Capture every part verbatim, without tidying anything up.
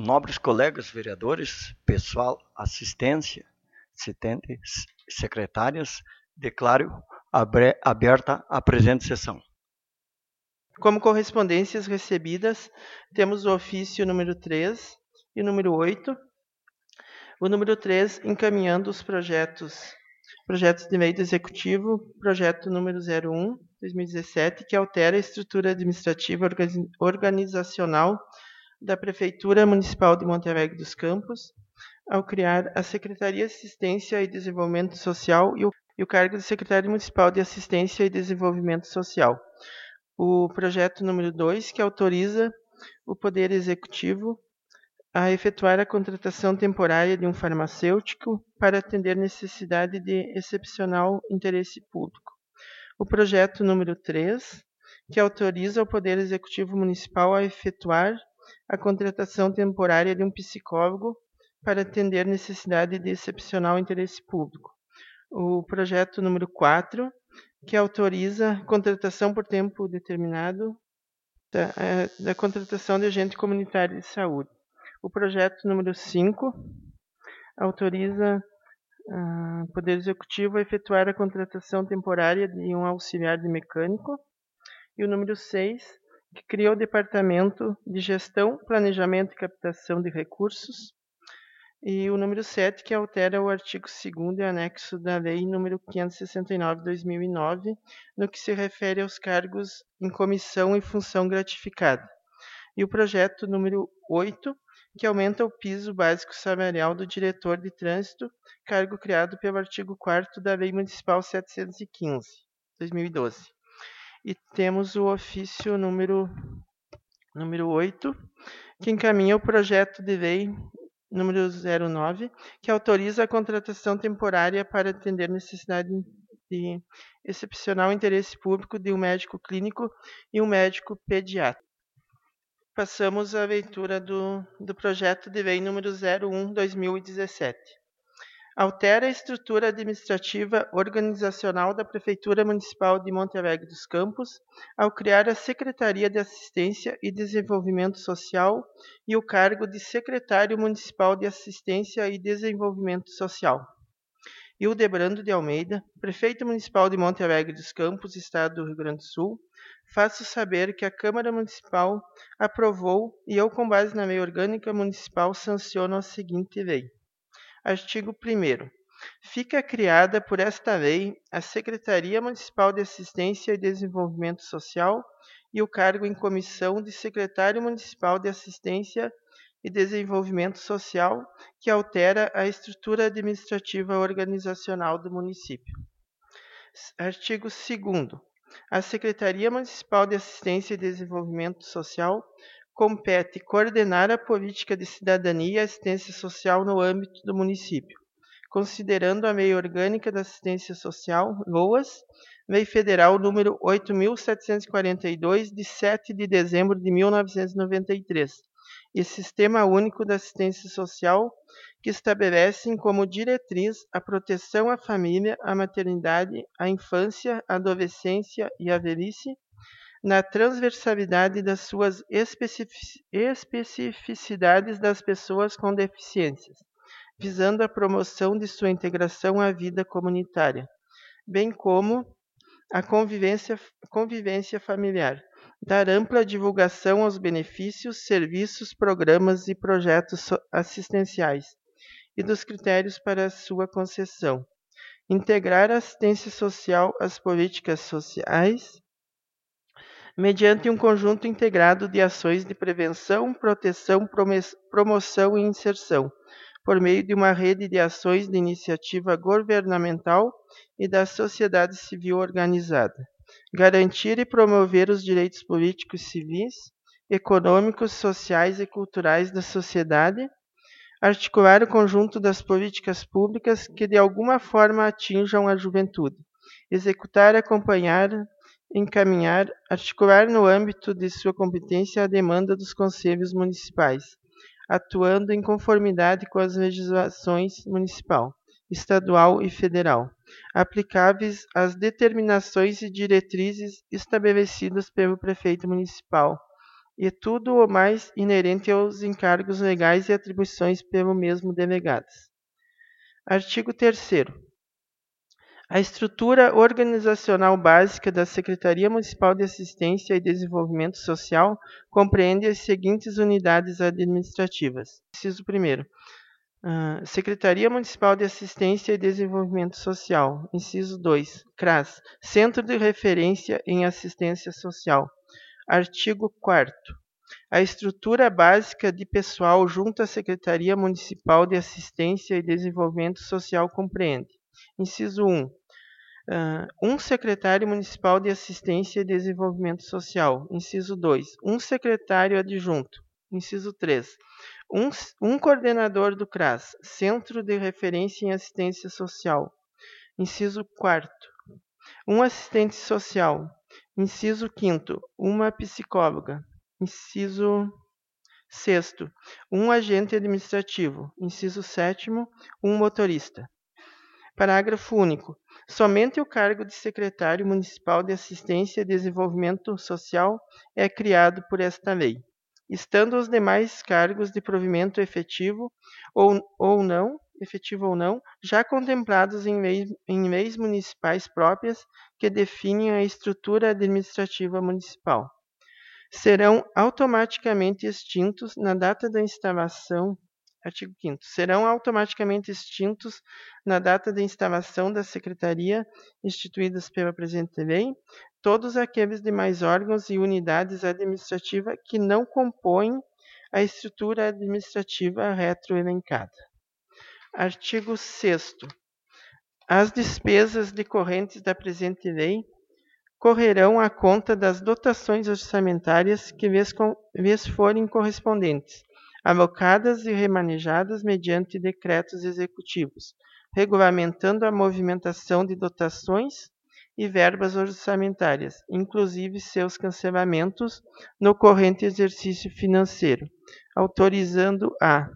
Nobres colegas vereadores, pessoal, assistência, assistentes, secretárias, declaro aberta a presente sessão. Como correspondências recebidas, temos o ofício número três e o número oito. O número três, encaminhando os projetos, projetos de lei do Executivo, projeto número zero um, dois mil e dezessete, que altera a estrutura administrativa organizacional da Prefeitura Municipal de Monte Alegre dos Campos, ao criar a Secretaria de Assistência e Desenvolvimento Social e o, e o cargo de Secretário Municipal de Assistência e Desenvolvimento Social. O projeto número dois, que autoriza o Poder Executivo a efetuar a contratação temporária de um farmacêutico para atender necessidade de excepcional interesse público. O projeto número três, que autoriza o Poder Executivo Municipal a efetuar a contratação temporária de um psicólogo para atender necessidade de excepcional interesse público. O projeto número quatro, que autoriza a contratação por tempo determinado da, da contratação de agente comunitário de saúde. O projeto número cinco autoriza o uh, Poder Executivo a efetuar a contratação temporária de um auxiliar de mecânico. E o número seis, que cria o Departamento de Gestão, Planejamento e Captação de Recursos. E o número sete, que altera o artigo segundo e anexo da Lei número quinhentos e sessenta e nove de dois mil e nove, no que se refere aos cargos em comissão e função gratificada. E o projeto número oito, que aumenta o piso básico salarial do diretor de trânsito, cargo criado pelo artigo quarto da Lei Municipal setecentos e quinze, de dois mil e doze. E temos o ofício número, número oito, que encaminha o projeto de lei número zero nove, que autoriza a contratação temporária para atender necessidade de excepcional interesse público de um médico clínico e um médico pediatra. Passamos à leitura do, do projeto de lei número zero um de dois mil e dezessete. Altera a estrutura administrativa organizacional da Prefeitura Municipal de Monte Alegre dos Campos ao criar a Secretaria de Assistência e Desenvolvimento Social e o cargo de Secretário Municipal de Assistência e Desenvolvimento Social. Hildebrando de Almeida, Prefeito Municipal de Monte Alegre dos Campos, Estado do Rio Grande do Sul, faço saber que a Câmara Municipal aprovou e eu, com base na Lei Orgânica Municipal, sanciono a seguinte lei. Artigo primeiro. Fica criada por esta lei a Secretaria Municipal de Assistência e Desenvolvimento Social e o cargo em comissão de Secretário Municipal de Assistência e Desenvolvimento Social, que altera a estrutura administrativa organizacional do município. Artigo segundo. A Secretaria Municipal de Assistência e Desenvolvimento Social compete coordenar a política de cidadania e assistência social no âmbito do município, considerando a Lei Orgânica da Assistência Social, LOAS, Lei Federal número oito mil setecentos e quarenta e dois, de sete de dezembro de mil novecentos e noventa e três, e Sistema Único da Assistência Social, que estabelecem como diretriz a proteção à família, à maternidade, à infância, à adolescência e à velhice, na transversalidade das suas especificidades das pessoas com deficiências, visando a promoção de sua integração à vida comunitária, bem como a convivência, convivência familiar, dar ampla divulgação aos benefícios, serviços, programas e projetos assistenciais e dos critérios para a sua concessão, integrar a assistência social às políticas sociais, mediante um conjunto integrado de ações de prevenção, proteção, promoção e inserção, por meio de uma rede de ações de iniciativa governamental e da sociedade civil organizada. Garantir e promover os direitos políticos, civis, econômicos, sociais e culturais da sociedade. Articular o conjunto das políticas públicas que de alguma forma atinjam a juventude. Executar, acompanhar, encaminhar, articular no âmbito de sua competência a demanda dos conselhos municipais, atuando em conformidade com as legislações municipal, estadual e federal, aplicáveis às determinações e diretrizes estabelecidas pelo prefeito municipal e tudo o mais inerente aos encargos legais e atribuições pelo mesmo delegadas. Artigo terceiro. A estrutura organizacional básica da Secretaria Municipal de Assistência e Desenvolvimento Social compreende as seguintes unidades administrativas. Inciso primeiro. Uh, Secretaria Municipal de Assistência e Desenvolvimento Social. Inciso dois. CRAS, Centro de Referência em Assistência Social. Artigo quarto. A estrutura básica de pessoal junto à Secretaria Municipal de Assistência e Desenvolvimento Social compreende. Inciso um. Uh, um secretário municipal de assistência e desenvolvimento social. Inciso dois. Um secretário adjunto. Inciso três. Um, um coordenador do CRAS, Centro de Referência em Assistência Social. Inciso quarto. Um assistente social. Inciso quinto. Uma psicóloga. Inciso sexto. Um agente administrativo. Inciso sétimo. Um motorista. Parágrafo único. Somente o cargo de secretário municipal de assistência e desenvolvimento social é criado por esta lei, estando os demais cargos de provimento efetivo ou, ou não, efetivo ou não, já contemplados em leis, em leis municipais próprias que definem a estrutura administrativa municipal. Serão automaticamente extintos na data da instalação. Artigo quinto. Serão automaticamente extintos na data da instalação da Secretaria instituídas pela presente lei todos aqueles demais órgãos e unidades administrativas que não compõem a estrutura administrativa retroelencada. Artigo sexto. As despesas decorrentes da presente lei correrão à conta das dotações orçamentárias que lhes, lhes forem correspondentes, alocadas e remanejadas mediante decretos executivos, regulamentando a movimentação de dotações e verbas orçamentárias, inclusive seus cancelamentos no corrente exercício financeiro, autorizando a: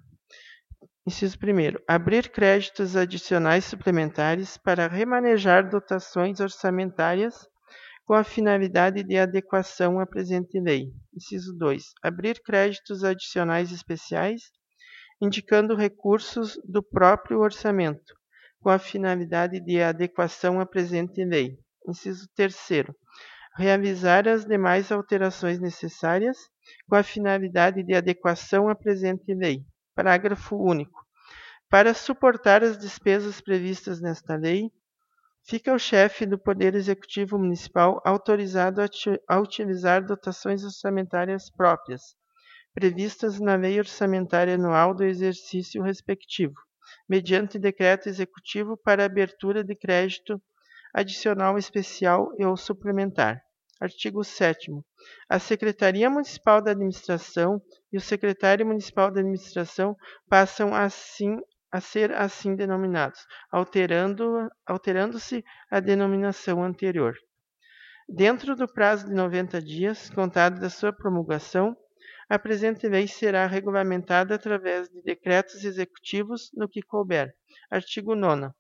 inciso primeiro, abrir créditos adicionais suplementares para remanejar dotações orçamentárias com a finalidade de adequação à presente lei. Inciso dois. Abrir créditos adicionais especiais, indicando recursos do próprio orçamento, com a finalidade de adequação à presente lei. Inciso terceiro. Realizar as demais alterações necessárias, com a finalidade de adequação à presente lei. Parágrafo único. Para suportar as despesas previstas nesta lei, fica o chefe do Poder Executivo Municipal autorizado a utilizar dotações orçamentárias próprias, previstas na Lei Orçamentária Anual do exercício respectivo, mediante decreto executivo para abertura de crédito adicional especial ou suplementar. Artigo sétimo. A Secretaria Municipal da Administração e o Secretário Municipal da Administração passam assim a ser assim denominados, alterando, alterando-se a denominação anterior. Dentro do prazo de noventa dias, contado da sua promulgação, a presente lei será regulamentada através de decretos executivos no que couber. Artigo nono.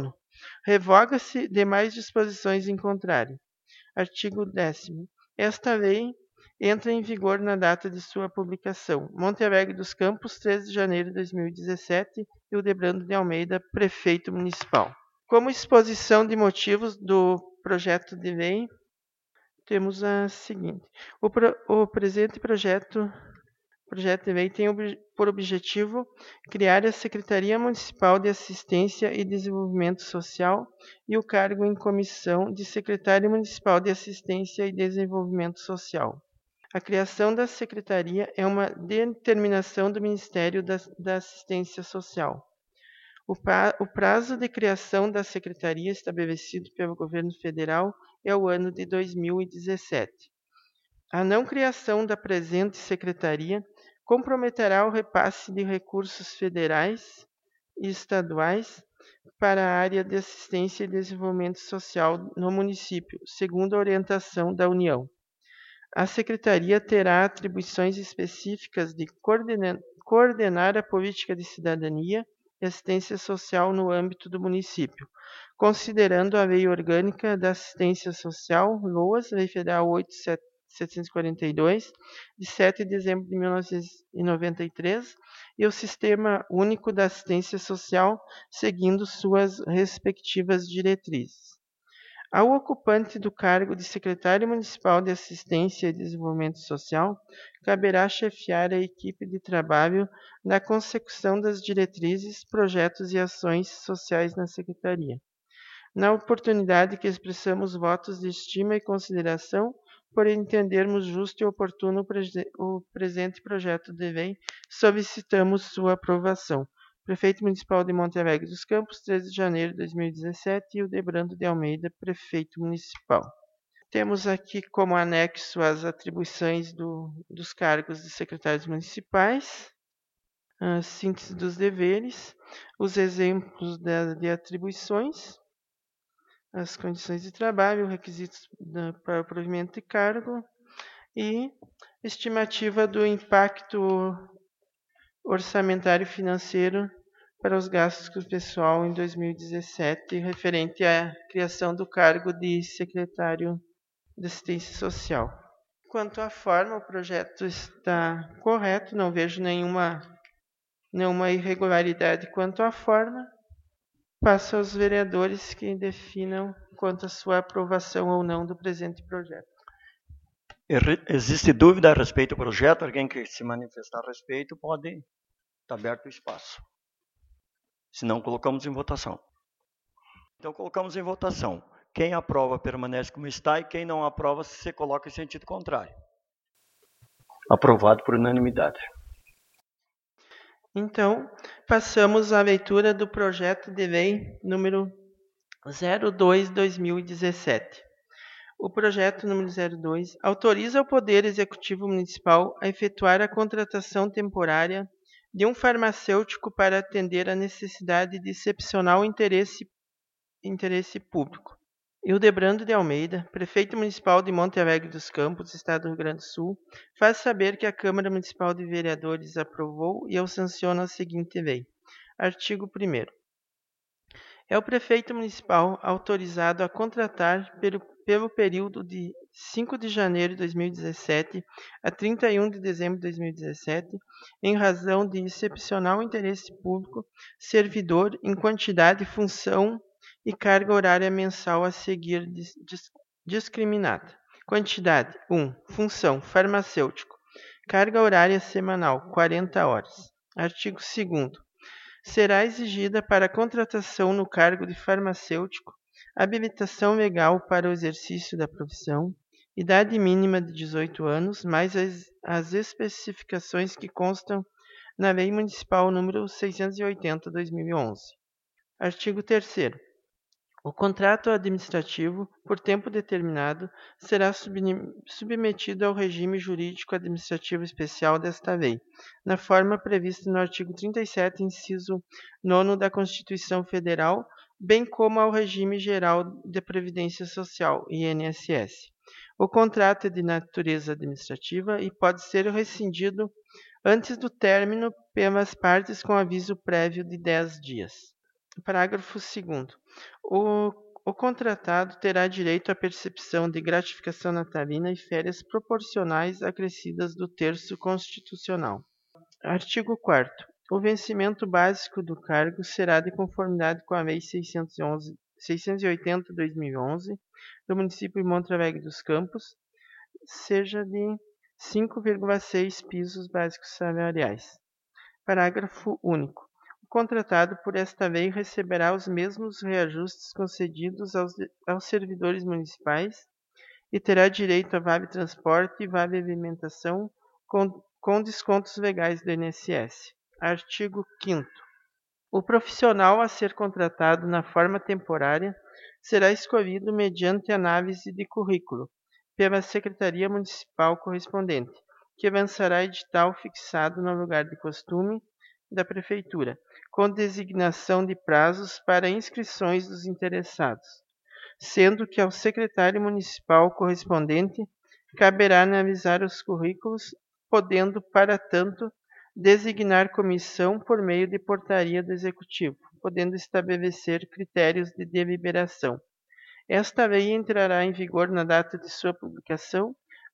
Revoga-se demais disposições em contrário. Artigo décimo. Esta lei entra em vigor na data de sua publicação. Monte Alegre dos Campos, treze de janeiro de dois mil e dezessete, Hildebrando de Almeida, Prefeito Municipal. Como exposição de motivos do projeto de lei, temos a seguinte. O, pro, o presente projeto, projeto de lei tem ob, por objetivo criar a Secretaria Municipal de Assistência e Desenvolvimento Social e o cargo em comissão de Secretário Municipal de Assistência e Desenvolvimento Social. A criação da Secretaria é uma determinação do Ministério da, da Assistência Social. O, pra, o prazo de criação da Secretaria estabelecido pelo Governo Federal é o ano de dois mil e dezessete. A não criação da presente Secretaria comprometerá o repasse de recursos federais e estaduais para a área de assistência e desenvolvimento social no município, segundo a orientação da União. A Secretaria terá atribuições específicas de coordenar, coordenar a política de cidadania e assistência social no âmbito do município, considerando a Lei Orgânica da Assistência Social, LOAS, Lei Federal oitocentos setecentos e quarenta e dois, de sete de dezembro de mil novecentos e noventa e três, e o Sistema Único da Assistência Social, seguindo suas respectivas diretrizes. Ao ocupante do cargo de secretário municipal de Assistência e Desenvolvimento Social, caberá chefiar a equipe de trabalho na consecução das diretrizes, projetos e ações sociais na secretaria. Na oportunidade que expressamos votos de estima e consideração, por entendermos justo e oportuno o presente projeto de lei, solicitamos sua aprovação. Prefeito Municipal de Monte Alegre dos Campos, treze de janeiro de dois mil e dezessete, e o Debrando de Almeida, Prefeito Municipal. Temos aqui como anexo as atribuições do, dos cargos de secretários municipais, a síntese dos deveres, os exemplos de, de atribuições, as condições de trabalho, requisitos da, para o provimento de cargo e estimativa do impacto orçamentário financeiro para os gastos com o pessoal em dois mil e dezessete, referente à criação do cargo de secretário de Assistência Social. Quanto à forma, o projeto está correto, não vejo nenhuma, nenhuma irregularidade quanto à forma. Passo aos vereadores que definam quanto à sua aprovação ou não do presente projeto. Existe dúvida a respeito do projeto? Alguém que se manifestar a respeito pode estar aberto o espaço. Se não, colocamos em votação. Então, colocamos em votação. Quem aprova permanece como está e quem não aprova se coloca em sentido contrário. Aprovado por unanimidade. Então, passamos à leitura do projeto de lei número zero dois barra dois mil e dezessete. O projeto número zero dois autoriza o Poder Executivo Municipal a efetuar a contratação temporária de um farmacêutico para atender a necessidade de excepcional interesse, interesse público. Hildebrando de Almeida, Prefeito Municipal de Monte Alegre dos Campos, Estado do Rio Grande do Sul, faz saber que a Câmara Municipal de Vereadores aprovou e eu sanciono a seguinte lei. Artigo primeiro. É o Prefeito Municipal autorizado a contratar pelo, pelo período de cinco de janeiro de dois mil e dezessete a trinta e um de dezembro de dois mil e dezessete, em razão de excepcional interesse público, servidor em quantidade, função e carga horária mensal a seguir dis, dis, discriminada. Quantidade um. Função farmacêutico. Carga horária semanal quarenta horas. Artigo segundo. Será exigida para a contratação no cargo de farmacêutico habilitação legal para o exercício da profissão, idade mínima de dezoito anos, mais as, as especificações que constam na Lei Municipal número seiscentos e oitenta, dois mil e onze. Artigo terceiro. O contrato administrativo, por tempo determinado, será submetido ao regime jurídico administrativo especial desta lei, na forma prevista no artigo trinta e sete, inciso nono da Constituição Federal, bem como ao regime geral de Previdência Social, I N S S. O contrato é de natureza administrativa e pode ser rescindido antes do término pelas partes com aviso prévio de dez dias. Parágrafo segundo. O, o contratado terá direito à percepção de gratificação natalina e férias proporcionais acrescidas do terço constitucional. Artigo quarto. O vencimento básico do cargo será de conformidade com a Lei seiscentos e onze, seiscentos e oitenta, dois mil e onze, do município de Monte Alegre dos Campos, seja de cinco vírgula seis pisos básicos salariais. Parágrafo único. O contratado por esta lei receberá os mesmos reajustes concedidos aos, aos servidores municipais e terá direito a vale transporte e vale alimentação com, com descontos legais do I N S S. Artigo quinto. O profissional a ser contratado na forma temporária será escolhido mediante análise de currículo pela Secretaria Municipal correspondente, que lançará edital fixado no lugar de costume da Prefeitura, com designação de prazos para inscrições dos interessados, sendo que ao secretário municipal correspondente caberá analisar os currículos, podendo, para tanto, designar comissão por meio de portaria do Executivo, podendo estabelecer critérios de deliberação. Esta lei entrará em vigor na data de sua publicação,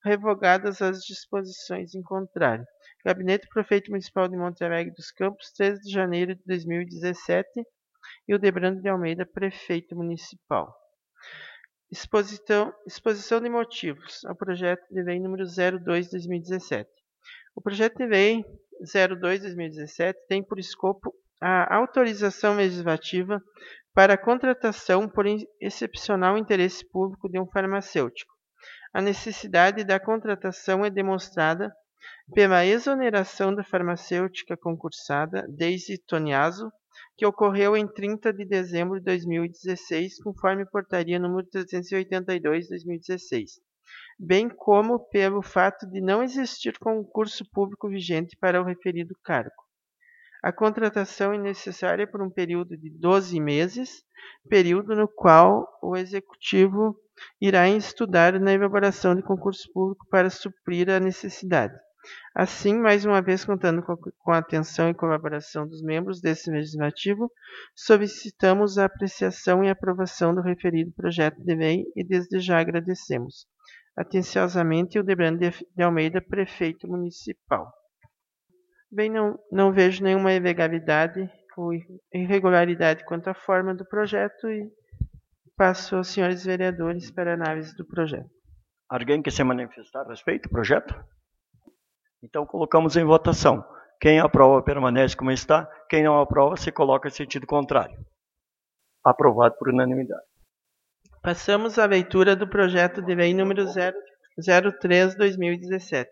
revogadas as disposições em contrário. Gabinete do Prefeito Municipal de Monte Alegre dos Campos, treze de janeiro de dois mil e dezessete, e o Debrando de Almeida, Prefeito Municipal. Exposição, exposição de motivos ao projeto de lei número zero dois de dois mil e dezessete. O projeto de lei zero dois de dois mil e dezessete tem por escopo a autorização legislativa para a contratação por excepcional interesse público de um farmacêutico. A necessidade da contratação é demonstrada pela exoneração da farmacêutica concursada Daisy Toniaso, que ocorreu em trinta de dezembro de dois mil e dezesseis, conforme portaria número trezentos e oitenta e dois de dois mil e dezesseis, bem como pelo fato de não existir concurso público vigente para o referido cargo. A contratação é necessária por um período de doze meses, período no qual o Executivo irá estudar na elaboração de concurso público para suprir a necessidade. Assim, mais uma vez contando com a atenção e colaboração dos membros desse Legislativo, solicitamos a apreciação e aprovação do referido projeto de lei e desde já agradecemos. Atenciosamente, o Debrando de Almeida, Prefeito Municipal. Bem, não, não vejo nenhuma ilegalidade ou irregularidade quanto à forma do projeto e passo aos senhores vereadores para a análise do projeto. Alguém quer se manifestar a respeito do projeto? Então, colocamos em votação. Quem aprova permanece como está, quem não aprova se coloca em sentido contrário. Aprovado por unanimidade. Passamos à leitura do projeto de lei número zero três de dois mil e dezessete.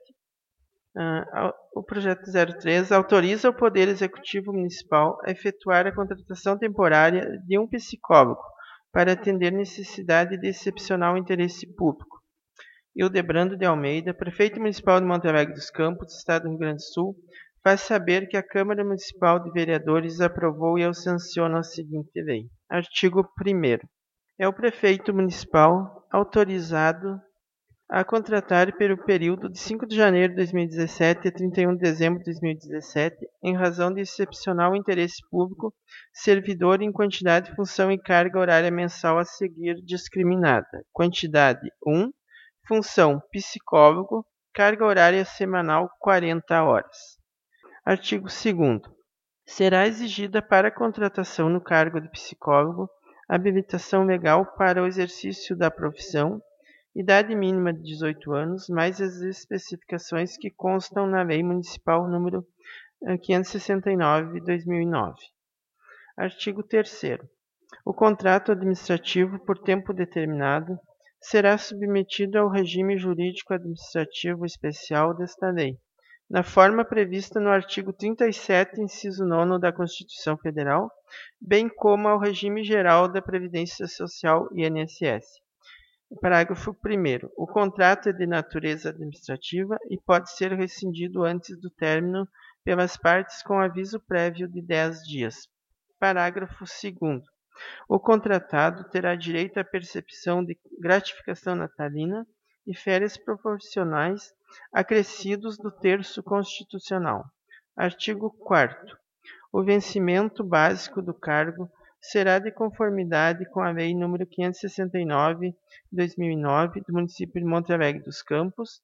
Uh, o projeto zero três autoriza o Poder Executivo Municipal a efetuar a contratação temporária de um psicólogo para atender necessidade de excepcional interesse público. E o Debrando de Almeida, Prefeito Municipal de Monte Alegre dos Campos, Estado do Rio Grande do Sul, faz saber que a Câmara Municipal de Vereadores aprovou e sanciona a seguinte lei. Artigo primeiro. É o Prefeito Municipal autorizado a contratar pelo período de cinco de janeiro de dois mil e dezessete a trinta e um de dezembro de dois mil e dezessete, em razão de excepcional interesse público, servidor em quantidade, função e carga horária mensal a seguir discriminada. Quantidade um, função psicólogo, carga horária semanal quarenta horas. Artigo segundo. Será exigida para a contratação no cargo de psicólogo habilitação legal para o exercício da profissão, idade mínima de dezoito anos, mais as especificações que constam na Lei Municipal número quinhentos e sessenta e nove de dois mil e nove. Artigo terceiro. O contrato administrativo por tempo determinado será submetido ao regime jurídico administrativo especial desta lei, na forma prevista no artigo trinta e sete, inciso nono da Constituição Federal, bem como ao regime geral da Previdência Social I N S S. Parágrafo primeiro. O contrato é de natureza administrativa e pode ser rescindido antes do término pelas partes com aviso prévio de dez dias. Parágrafo segundo. O contratado terá direito à percepção de gratificação natalina e férias proporcionais acrescidos do terço constitucional. Artigo quarto. O vencimento básico do cargo será de conformidade com a Lei número quinhentos e sessenta e nove de dois mil e nove do município de Monte Alegre dos Campos,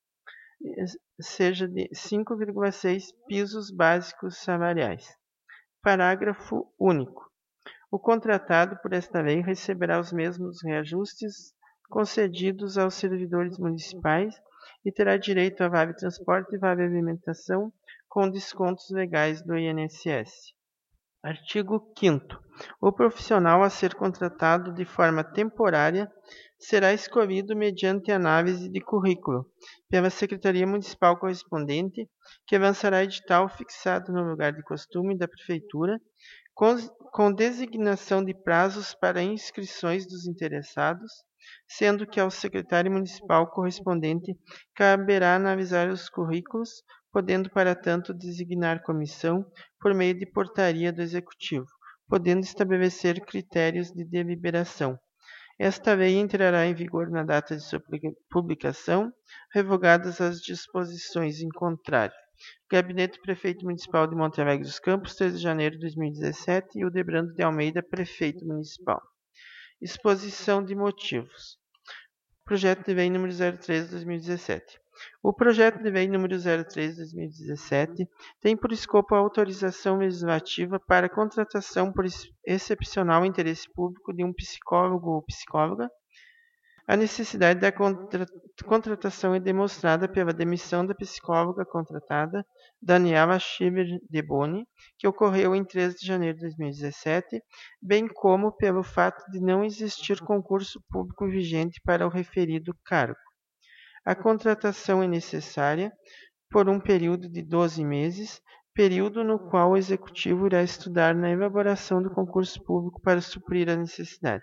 seja de cinco vírgula seis pisos básicos salariais. Parágrafo único. O contratado por esta lei receberá os mesmos reajustes concedidos aos servidores municipais e terá direito a vale transporte e vale alimentação com descontos legais do I N S S. Artigo quinto. O profissional a ser contratado de forma temporária será escolhido mediante análise de currículo pela Secretaria Municipal correspondente, que lançará edital fixado no lugar de costume da Prefeitura, com, com designação de prazos para inscrições dos interessados, sendo que ao secretário municipal correspondente caberá analisar os currículos, podendo, para tanto, designar comissão por meio de portaria do Executivo, podendo estabelecer critérios de deliberação. Esta lei entrará em vigor na data de sua publicação, revogadas as disposições em contrário. Gabinete do Prefeito Municipal de Monte Alegre dos Campos, treze de janeiro de dois mil e dezessete, e o Debrando de Almeida, Prefeito Municipal. Exposição de motivos. Projeto de Lei número zero três de dois mil e dezessete. O projeto de lei número zero três de dois mil e dezessete tem por escopo a autorização legislativa para a contratação por excepcional interesse público de um psicólogo ou psicóloga. A necessidade da contra contratação é demonstrada pela demissão da psicóloga contratada, Daniela Schieber de Boni, que ocorreu em três de janeiro de dois mil e dezessete, bem como pelo fato de não existir concurso público vigente para o referido cargo. A contratação é necessária por um período de doze meses, período no qual o Executivo irá estudar na elaboração do concurso público para suprir a necessidade.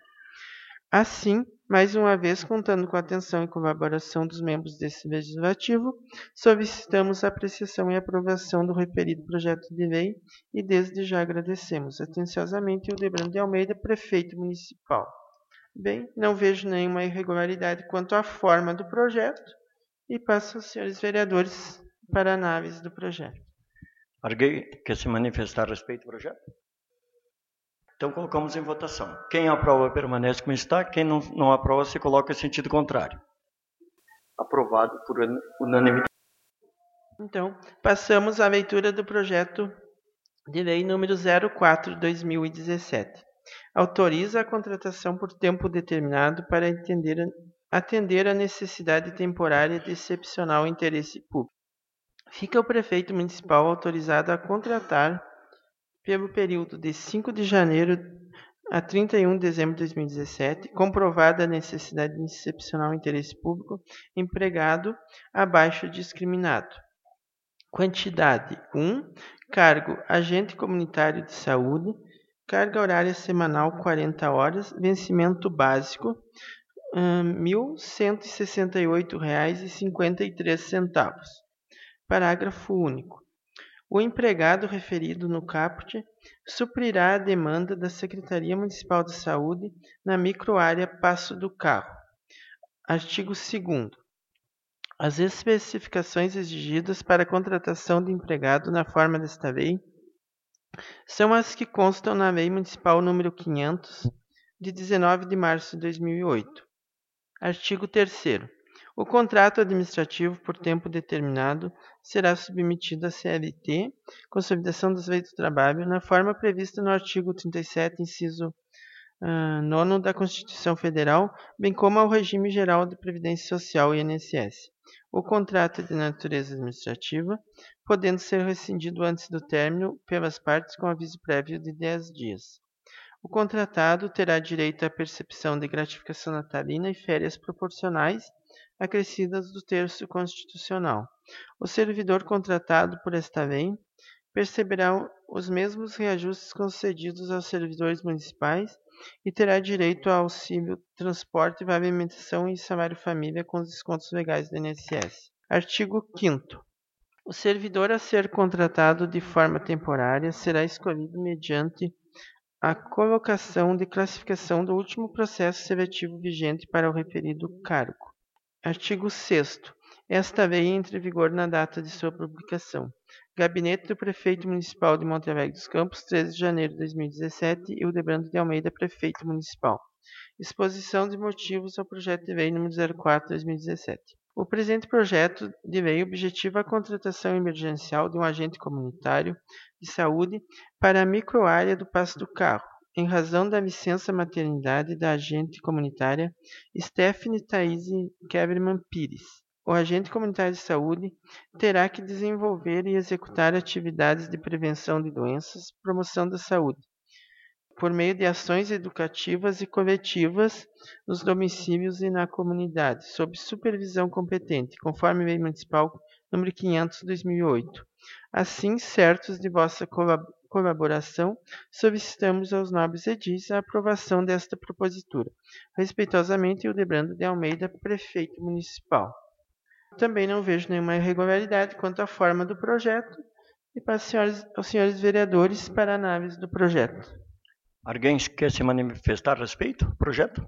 Assim, mais uma vez, contando com a atenção e colaboração dos membros desse Legislativo, solicitamos a apreciação e aprovação do referido projeto de lei e desde já agradecemos atenciosamente o Hildebrando de Almeida, prefeito municipal. Bem, não vejo nenhuma irregularidade quanto à forma do projeto e passo aos senhores vereadores para a análise do projeto. Alguém quer se manifestar a respeito do projeto? Então, colocamos em votação. Quem aprova permanece como está, quem não, não aprova se coloca em sentido contrário. Aprovado por unanimidade. Então, passamos à leitura do projeto de lei número zero quatro de dois mil e dezessete. Autoriza a contratação por tempo determinado para atender a, atender a necessidade temporária de excepcional interesse público. Fica o prefeito municipal autorizado a contratar pelo período de cinco de janeiro a trinta e um de dezembro de dois mil e dezessete, comprovada a necessidade de excepcional interesse público, empregado abaixo discriminado. Quantidade um, cargo agente comunitário de saúde, carga horária semanal quarenta horas, vencimento básico hum, mil cento e sessenta e oito reais e cinquenta e três centavos. Parágrafo único. O empregado referido no caput suprirá a demanda da Secretaria Municipal de Saúde na microárea Passo do Carro. Artigo segundo. As especificações exigidas para a contratação de empregado na forma desta lei são as que constam na Lei Municipal número quinhentos, de dezenove de março de dois mil e oito. Artigo terceiro. O contrato administrativo por tempo determinado será submetido à C L T, Consolidação das Leis do Trabalho, na forma prevista no artigo trinta e sete, inciso uh, nono da Constituição Federal, bem como ao regime geral de Previdência Social e I N S S. O contrato é de natureza administrativa, podendo ser rescindido antes do término pelas partes com aviso prévio de dez dias. O contratado terá direito à percepção de gratificação natalina e férias proporcionais acrescidas do terço constitucional. O servidor contratado por esta lei perceberá os mesmos reajustes concedidos aos servidores municipais e terá direito ao auxílio transporte, vale alimentação e salário família com os descontos legais do I N S S. Artigo quinto. O servidor a ser contratado de forma temporária será escolhido mediante a colocação de classificação do último processo seletivo vigente para o referido cargo. Artigo sexto. Esta lei entra em vigor na data de sua publicação. Gabinete do Prefeito Municipal de Monte Alegre dos Campos, treze de janeiro de dois mil e dezessete, Hildebrando de Almeida, Prefeito Municipal. Exposição de motivos ao projeto de lei número zero quatro de dois mil e dezessete. O presente projeto de lei objetiva a contratação emergencial de um agente comunitário de saúde para a microárea do Passo do Carro, em razão da licença maternidade da agente comunitária Stephanie Thaise Keverman Pires. O agente comunitário de saúde terá que desenvolver e executar atividades de prevenção de doenças, promoção da saúde, por meio de ações educativas e coletivas nos domicílios e na comunidade, sob supervisão competente, conforme Lei Municipal número quinhentos de dois mil e oito. Assim, certos de vossa colaboração, solicitamos aos nobres edis a aprovação desta propositura. Respeitosamente, Hildebrando de Almeida, Prefeito Municipal. Também não vejo nenhuma irregularidade quanto à forma do projeto e passo aos senhores, aos senhores vereadores para a análise do projeto. Alguém quer se manifestar a respeito do projeto?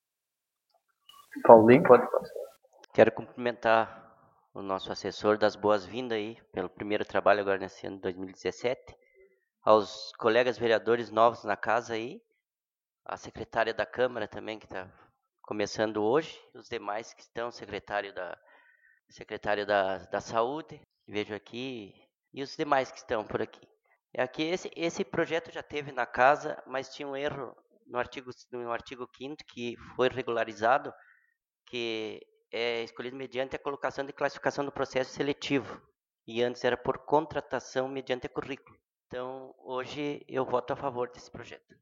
Paulinho, pode passar. Quero cumprimentar o nosso assessor, das boas-vindas aí pelo primeiro trabalho agora nesse ano de dois mil e dezessete. Aos colegas vereadores novos na casa aí, a secretária da Câmara também que está começando hoje, os demais que estão, secretário da secretário da, da Saúde, vejo aqui, e os demais que estão por aqui. É que esse, esse projeto já teve na casa, mas tinha um erro no artigo, no artigo quinto que foi regularizado, que é escolhido mediante a colocação de classificação do processo seletivo. E antes era por contratação mediante currículo. Então, hoje eu voto a favor desse projeto.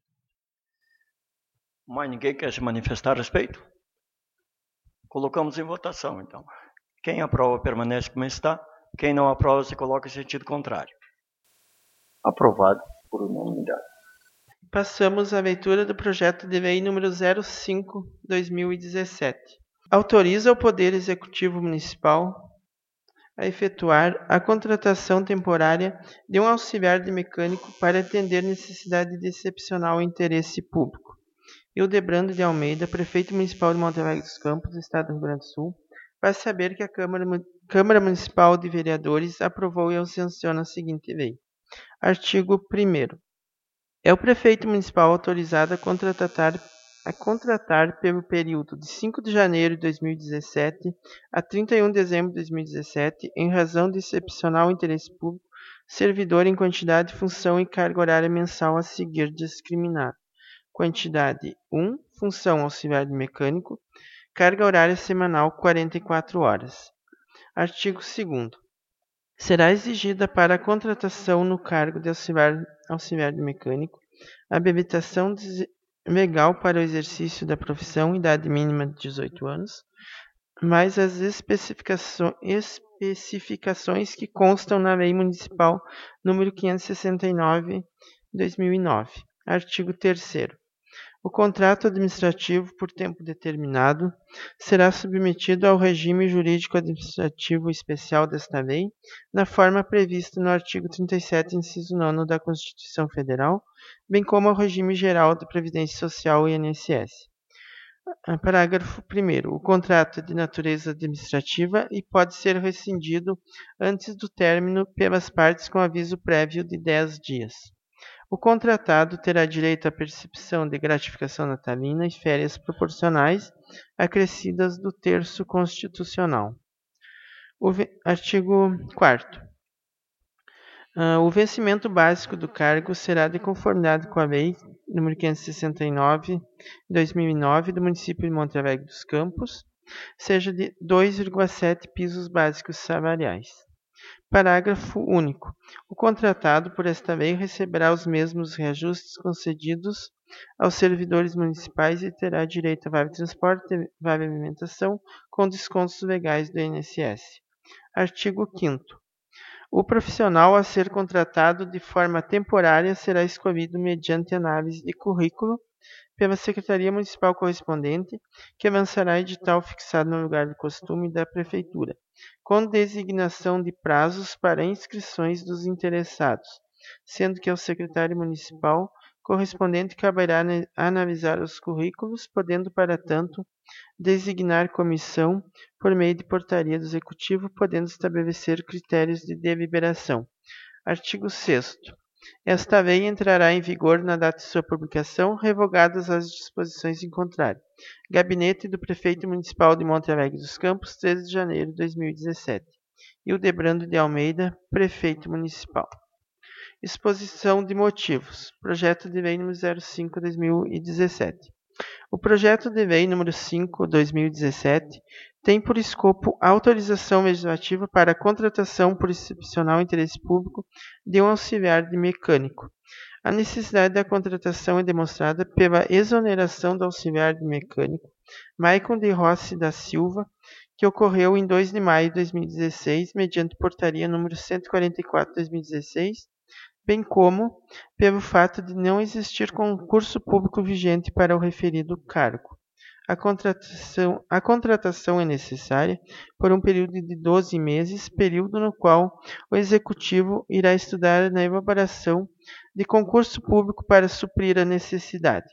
Mais ninguém quer se manifestar a respeito? Colocamos em votação, então. Quem aprova permanece como está. Quem não aprova se coloca em sentido contrário. Aprovado por unanimidade. Passamos à leitura do projeto de lei número zero cinco barra dois mil e dezessete. Autoriza o Poder Executivo Municipal a efetuar a contratação temporária de um auxiliar de mecânico para atender necessidade de excepcional interesse público. Hildebrando de Almeida, Prefeito Municipal de Monte Alegre dos Campos, Estado do Rio Grande do Sul, faz saber que a Câmara, Câmara Municipal de Vereadores aprovou e sanciona a seguinte lei. Artigo primeiro. É o Prefeito Municipal autorizado a contratar, a contratar pelo período de cinco de janeiro de dois mil e dezessete a trinta e um de dezembro de dois mil e dezessete, em razão de excepcional interesse público, servidor em quantidade, função e carga horária mensal a seguir discriminado. Quantidade um, função auxiliar de mecânico, carga horária semanal quarenta e quatro horas. Artigo segundo. Será exigida para a contratação no cargo de auxiliar, auxiliar de mecânico a habilitação legal para o exercício da profissão, idade mínima de dezoito anos, mais as especificações, especificações que constam na Lei Municipal número quinhentos e sessenta e nove de dois mil e nove. Artigo terceiro. O contrato administrativo por tempo determinado será submetido ao regime jurídico administrativo especial desta lei, na forma prevista no artigo trinta e sete, inciso nono da Constituição Federal, bem como ao regime geral da Previdência Social e I N S S. Parágrafo primeiro. O contrato é de natureza administrativa e pode ser rescindido antes do término pelas partes com aviso prévio de dez dias. O contratado terá direito à percepção de gratificação natalina e férias proporcionais acrescidas do terço constitucional. O artigo quarto. Uh, o vencimento básico do cargo será de conformidade com a Lei número quinhentos e sessenta e nove de dois mil e nove do município de Monte Alegre dos Campos, seja de dois vírgula sete pisos básicos salariais. Parágrafo único. O contratado por esta lei receberá os mesmos reajustes concedidos aos servidores municipais e terá direito a vale transporte e vale alimentação com descontos legais do I N S S. Artigo quinto. O profissional a ser contratado de forma temporária será escolhido mediante análise de currículo pela Secretaria Municipal correspondente, que avançará edital fixado no lugar de costume da Prefeitura, com designação de prazos para inscrições dos interessados, sendo que ao secretário municipal correspondente caberá analisar os currículos, podendo, para tanto, designar comissão por meio de portaria do Executivo, podendo estabelecer critérios de deliberação. Artigo sexto. Esta lei entrará em vigor na data de sua publicação, revogadas as disposições em contrário. Gabinete do Prefeito Municipal de Monte Alegre dos Campos, treze de janeiro de dois mil e dezessete. Hildebrando de Almeida, Prefeito Municipal. Exposição de motivos. Projeto de Lei número zero cinco barra dois mil e dezessete. O projeto de lei número cinco barra dois mil e dezessete tem por escopo a autorização legislativa para a contratação por excepcional interesse público de um auxiliar de mecânico. A necessidade da contratação é demonstrada pela exoneração do auxiliar de mecânico Maicon de Rossi da Silva, que ocorreu em dois de maio de dois mil e dezesseis, mediante portaria número cento e quarenta e quatro de dois mil e dezesseis, bem como pelo fato de não existir concurso público vigente para o referido cargo. A contratação, a contratação é necessária por um período de doze meses, período no qual o Executivo irá estudar na elaboração de concurso público para suprir a necessidade.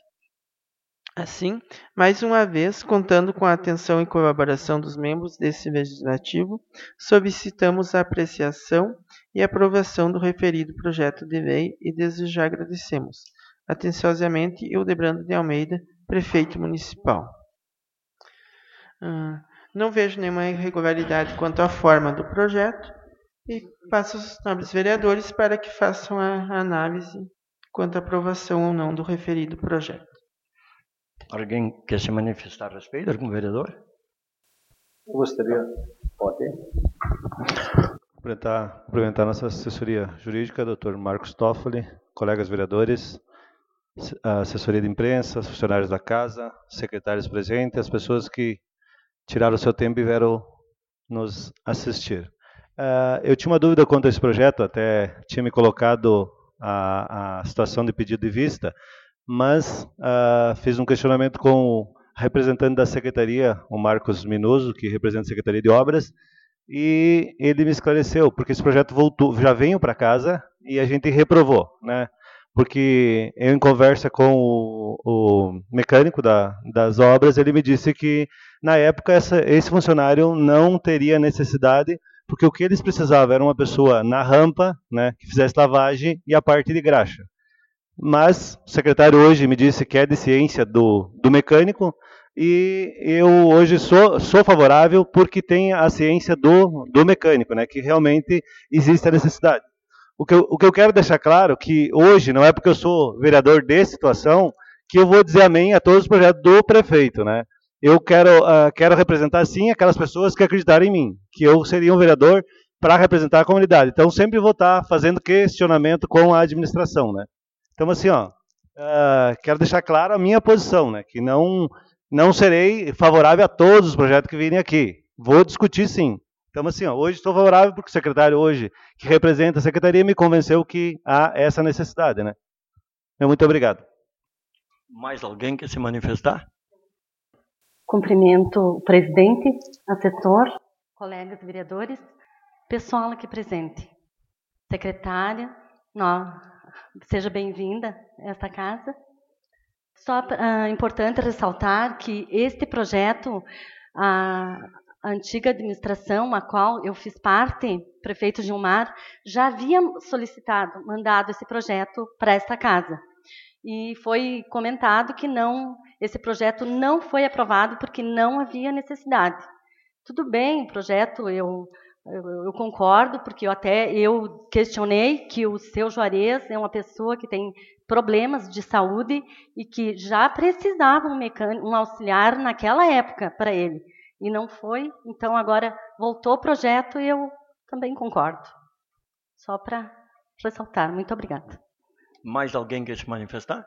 Assim, mais uma vez, contando com a atenção e colaboração dos membros desse Legislativo, solicitamos a apreciação e aprovação do referido projeto de lei e desde já agradecemos. Atenciosamente, Hildebrando de Almeida, Prefeito Municipal. Uh, Não vejo nenhuma irregularidade quanto à forma do projeto e passo aos nobres vereadores para que façam a análise quanto à aprovação ou não do referido projeto. Alguém quer se manifestar a respeito? Algum vereador? Eu gostaria, pode? Cumprimentar, cumprimentar nossa assessoria jurídica, doutor Marcos Toffoli, colegas vereadores, a assessoria de imprensa, os funcionários da casa, secretários presentes, as pessoas que tiraram o seu tempo e vieram nos assistir. Uh, eu tinha uma dúvida quanto a esse projeto, até tinha me colocado a, a situação de pedido de vista, mas uh, fiz um questionamento com o representante da secretaria, o Marcos Minuso, que representa a Secretaria de Obras, e ele me esclareceu, porque esse projeto voltou, já veio para casa e a gente reprovou, né? Porque eu, em conversa com o, o mecânico da, das obras, ele me disse que, na época, essa, esse funcionário não teria necessidade, porque o que eles precisavam era uma pessoa na rampa, né, que fizesse lavagem e a parte de graxa. Mas o secretário hoje me disse que é de ciência do, do mecânico, e eu hoje sou, sou favorável porque tem a ciência do, do mecânico, né, que realmente existe a necessidade. O que, eu, o que eu quero deixar claro é que hoje, não é porque eu sou vereador de situação, que eu vou dizer amém a todos os projetos do prefeito, né? Eu quero, uh, quero representar, sim, aquelas pessoas que acreditaram em mim, que eu seria um vereador para representar a comunidade. Então, sempre vou estar fazendo questionamento com a administração, né? Então, assim, ó, uh, quero deixar claro a minha posição, né? Que não, não serei favorável a todos os projetos que virem aqui. Vou discutir, sim. Então, assim, ó, hoje estou favorável porque o secretário hoje, que representa a secretaria, me convenceu que há essa necessidade, né? Muito obrigado. Mais alguém quer se manifestar? Cumprimento o presidente, assessor, colegas vereadores, pessoal aqui presente. Secretária, ó, seja bem-vinda a esta casa. Só é uh, importante ressaltar que este projeto, a A antiga administração, a qual eu fiz parte, prefeito Gilmar, já havia solicitado, mandado esse projeto para esta casa. E foi comentado que não, esse projeto não foi aprovado porque não havia necessidade. Tudo bem, o projeto eu, eu, eu concordo, porque eu até eu questionei que o seu Juarez é uma pessoa que tem problemas de saúde e que já precisava um, mecânico, um auxiliar naquela época para ele. E não foi, então agora voltou o projeto e eu também concordo. Só para ressaltar. Muito obrigada. Mais alguém quer se manifestar?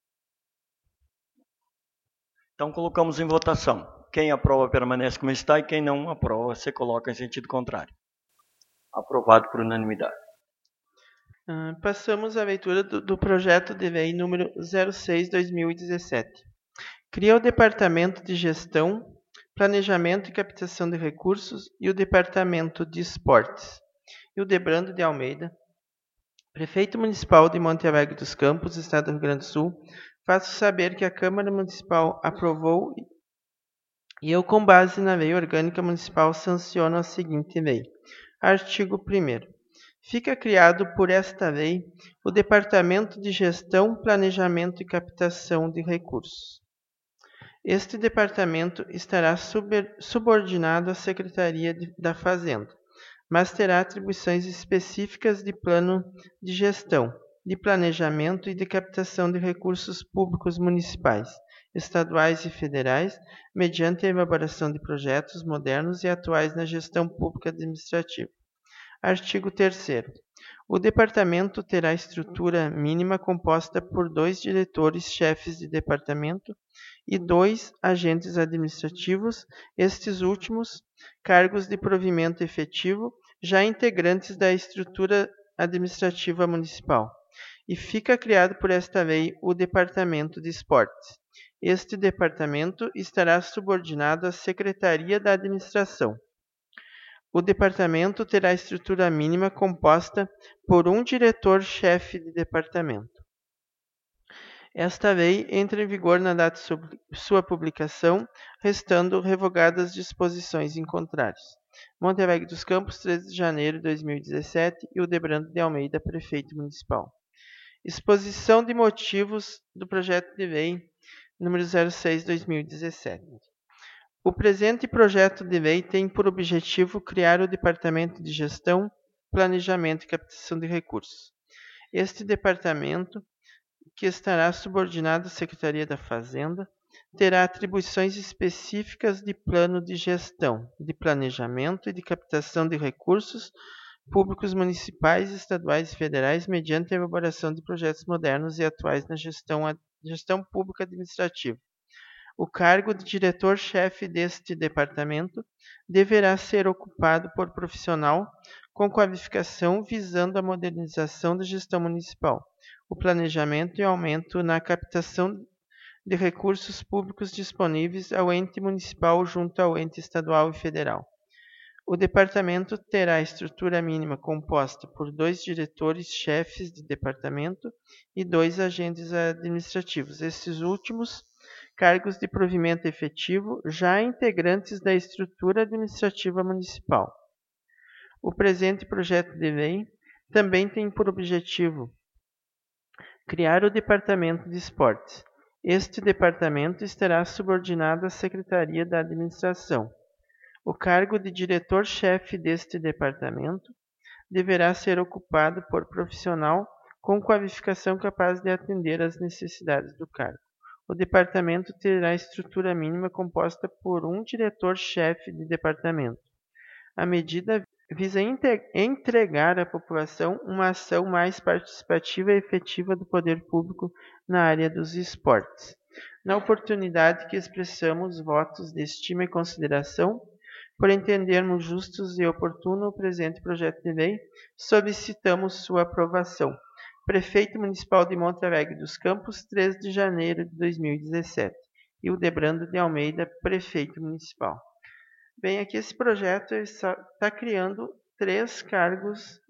Então colocamos em votação. Quem aprova permanece como está e quem não aprova se coloca em sentido contrário. Aprovado por unanimidade. Uh, passamos à leitura do, do projeto de lei número zero seis barra dois mil e dezessete. Cria o Departamento de Gestão, Planejamento e Captação de Recursos e o Departamento de Esportes. Hildebrando de Almeida, Prefeito Municipal de Monte Alegre dos Campos, Estado do Rio Grande do Sul, faço saber que a Câmara Municipal aprovou e eu, com base na Lei Orgânica Municipal, sanciono a seguinte lei. Artigo primeiro. Fica criado por esta lei o Departamento de Gestão, Planejamento e Captação de Recursos. Este departamento estará subordinado à Secretaria da Fazenda, mas terá atribuições específicas de plano de gestão, de planejamento e de captação de recursos públicos municipais, estaduais e federais, mediante a elaboração de projetos modernos e atuais na gestão pública administrativa. Artigo terceiro. O departamento terá estrutura mínima composta por dois diretores-chefes de departamento e dois agentes administrativos, estes últimos cargos de provimento efetivo, já integrantes da estrutura administrativa municipal. E fica criado por esta lei o Departamento de Esportes. Este departamento estará subordinado à Secretaria da Administração. O departamento terá estrutura mínima composta por um diretor-chefe de departamento. Esta lei entra em vigor na data de sua publicação, restando revogadas disposições em contrários. Monte Alegre dos Campos, treze de janeiro de dois mil e dezessete, Hildebrando de Almeida, Prefeito Municipal. Exposição de motivos do projeto de lei número zero seis barra dois mil e dezessete. O presente projeto de lei tem por objetivo criar o Departamento de Gestão, Planejamento e Captação de Recursos. Este departamento, que estará subordinado à Secretaria da Fazenda, terá atribuições específicas de plano de gestão, de planejamento e de captação de recursos públicos municipais, estaduais e federais mediante a elaboração de projetos modernos e atuais na gestão, gestão pública administrativa. O cargo de diretor-chefe deste departamento deverá ser ocupado por profissional com qualificação visando a modernização da gestão municipal, o planejamento e aumento na captação de recursos públicos disponíveis ao ente municipal junto ao ente estadual e federal. O departamento terá estrutura mínima composta por dois diretores-chefes de departamento e dois agentes administrativos. Esses últimos cargos de provimento efetivo já integrantes da estrutura administrativa municipal. O presente projeto de lei também tem por objetivo criar o Departamento de Esportes. Este departamento estará subordinado à Secretaria da Administração. O cargo de diretor-chefe deste departamento deverá ser ocupado por profissional com qualificação capaz de atender às necessidades do cargo. O departamento terá estrutura mínima composta por um diretor-chefe de departamento. A medida visa entregar à população uma ação mais participativa e efetiva do poder público na área dos esportes. Na oportunidade que expressamos votos de estima e consideração, por entendermos justos e oportuno o presente projeto de lei, solicitamos sua aprovação. Prefeito Municipal de Monte Alegre dos Campos, três de janeiro de dois mil e dezessete. Hildebrando de Almeida, Prefeito Municipal. Bem, aqui esse projeto está criando três cargos,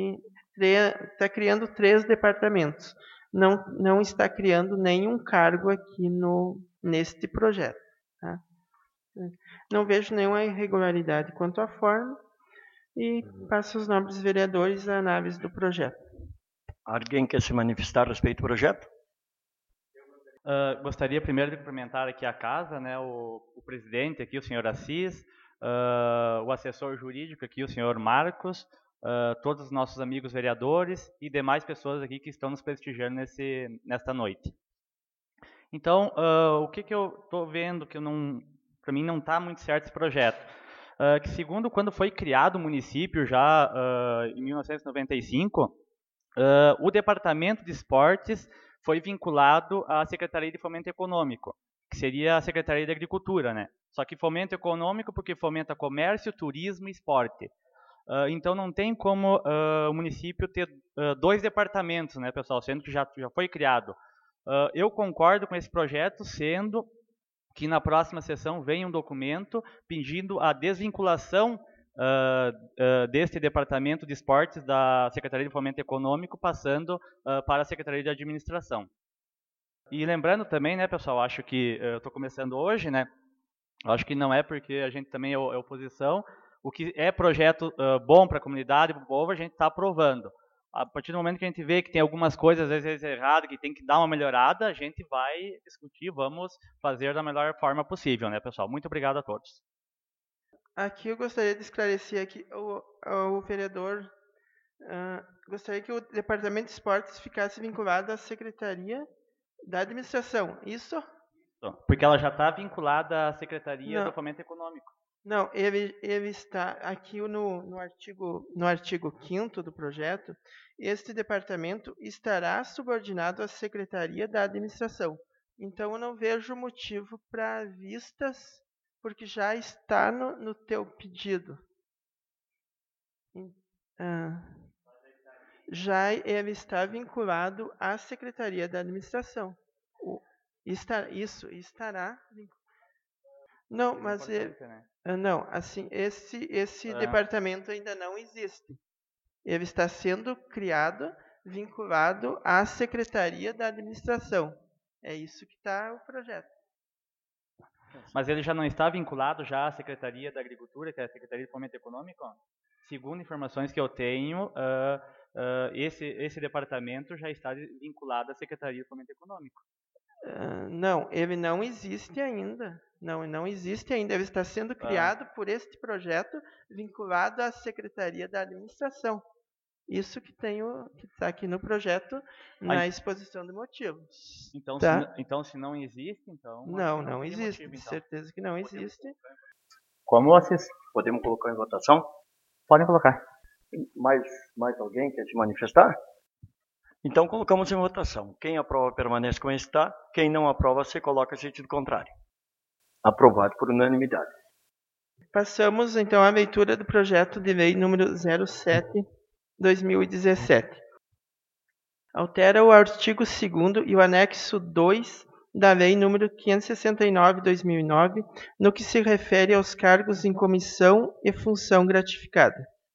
está criando três departamentos. Não, não está criando nenhum cargo aqui no, neste projeto. Tá? Não vejo nenhuma irregularidade quanto à forma e passo aos nobres vereadores a análise do projeto. Alguém quer se manifestar a respeito do projeto? Uh, gostaria primeiro de cumprimentar aqui a casa, né, o, o presidente aqui, o senhor Assis, uh, o assessor jurídico aqui, o senhor Marcos, uh, todos os nossos amigos vereadores e demais pessoas aqui que estão nos prestigiando nesse, nesta noite. Então, uh, o que, que eu estou vendo que para mim não está muito certo esse projeto? Uh, que segundo quando foi criado o município, já uh, em mil novecentos e noventa e cinco, Uh, o Departamento de Esportes foi vinculado à Secretaria de Fomento Econômico, que seria a Secretaria de Agricultura, né? Só que Fomento Econômico porque fomenta comércio, turismo e esporte. Uh, então não tem como uh, o município ter uh, dois departamentos, né, pessoal, sendo que já, já foi criado. Uh, eu concordo com esse projeto, sendo que na próxima sessão venha um documento pedindo a desvinculação Uh, uh, deste Departamento de Esportes da Secretaria de Fomento Econômico, passando uh, para a Secretaria de Administração. E lembrando também, né, pessoal, acho que uh, eu estou começando hoje, né, acho que não é porque a gente também é, é oposição, o que é projeto uh, bom para a comunidade, para o povo, a gente está aprovando. A partir do momento que a gente vê que tem algumas coisas, às vezes, erradas, que tem que dar uma melhorada, a gente vai discutir, vamos fazer da melhor forma possível, né, pessoal. Muito obrigado a todos. Aqui eu gostaria de esclarecer aqui o, o vereador uh, gostaria que o Departamento de Esportes ficasse vinculado à Secretaria da Administração. Isso? Porque ela já está vinculada à Secretaria Não. do Fomento Econômico. Não, ele, ele está aqui no, no artigo no artigo quinto do projeto. Este departamento estará subordinado à Secretaria da Administração. Então eu não vejo motivo para vistas, porque já está no, no teu pedido. Ah, já ele está vinculado à Secretaria da Administração. O, está, isso, estará vinculado. Não, mas ele, não, assim, esse, esse ah. departamento ainda não existe. Ele está sendo criado, vinculado à Secretaria da Administração. É isso que está o projeto. Mas ele já não está vinculado já à Secretaria da Agricultura, que é a Secretaria de Fomento Econômico? Segundo informações que eu tenho, uh, uh, esse, esse departamento já está vinculado à Secretaria de Fomento Econômico. Uh, não, ele não existe ainda. Não, não existe ainda. Ele está sendo criado ah. por este projeto vinculado à Secretaria da Administração. Isso que tem o que está aqui no projeto, na Aí, exposição de motivos. Então, tá? se, então, se não existe, então... Não, não, não existe. Motivo, então. Certeza que não existe. Como vocês podemos colocar em votação? Podem colocar. Mais, mais alguém quer se manifestar? Então, colocamos em votação. Quem aprova permanece como está. Quem não aprova, se coloca em sentido contrário. Aprovado por unanimidade. Passamos, então, à leitura do projeto de lei número zero sete, dois mil e dezessete. Altera o artigo segundo e o anexo dois da lei número quinhentos e sessenta e nove, dois mil e nove, no que se refere aos cargos em comissão e função gratificada.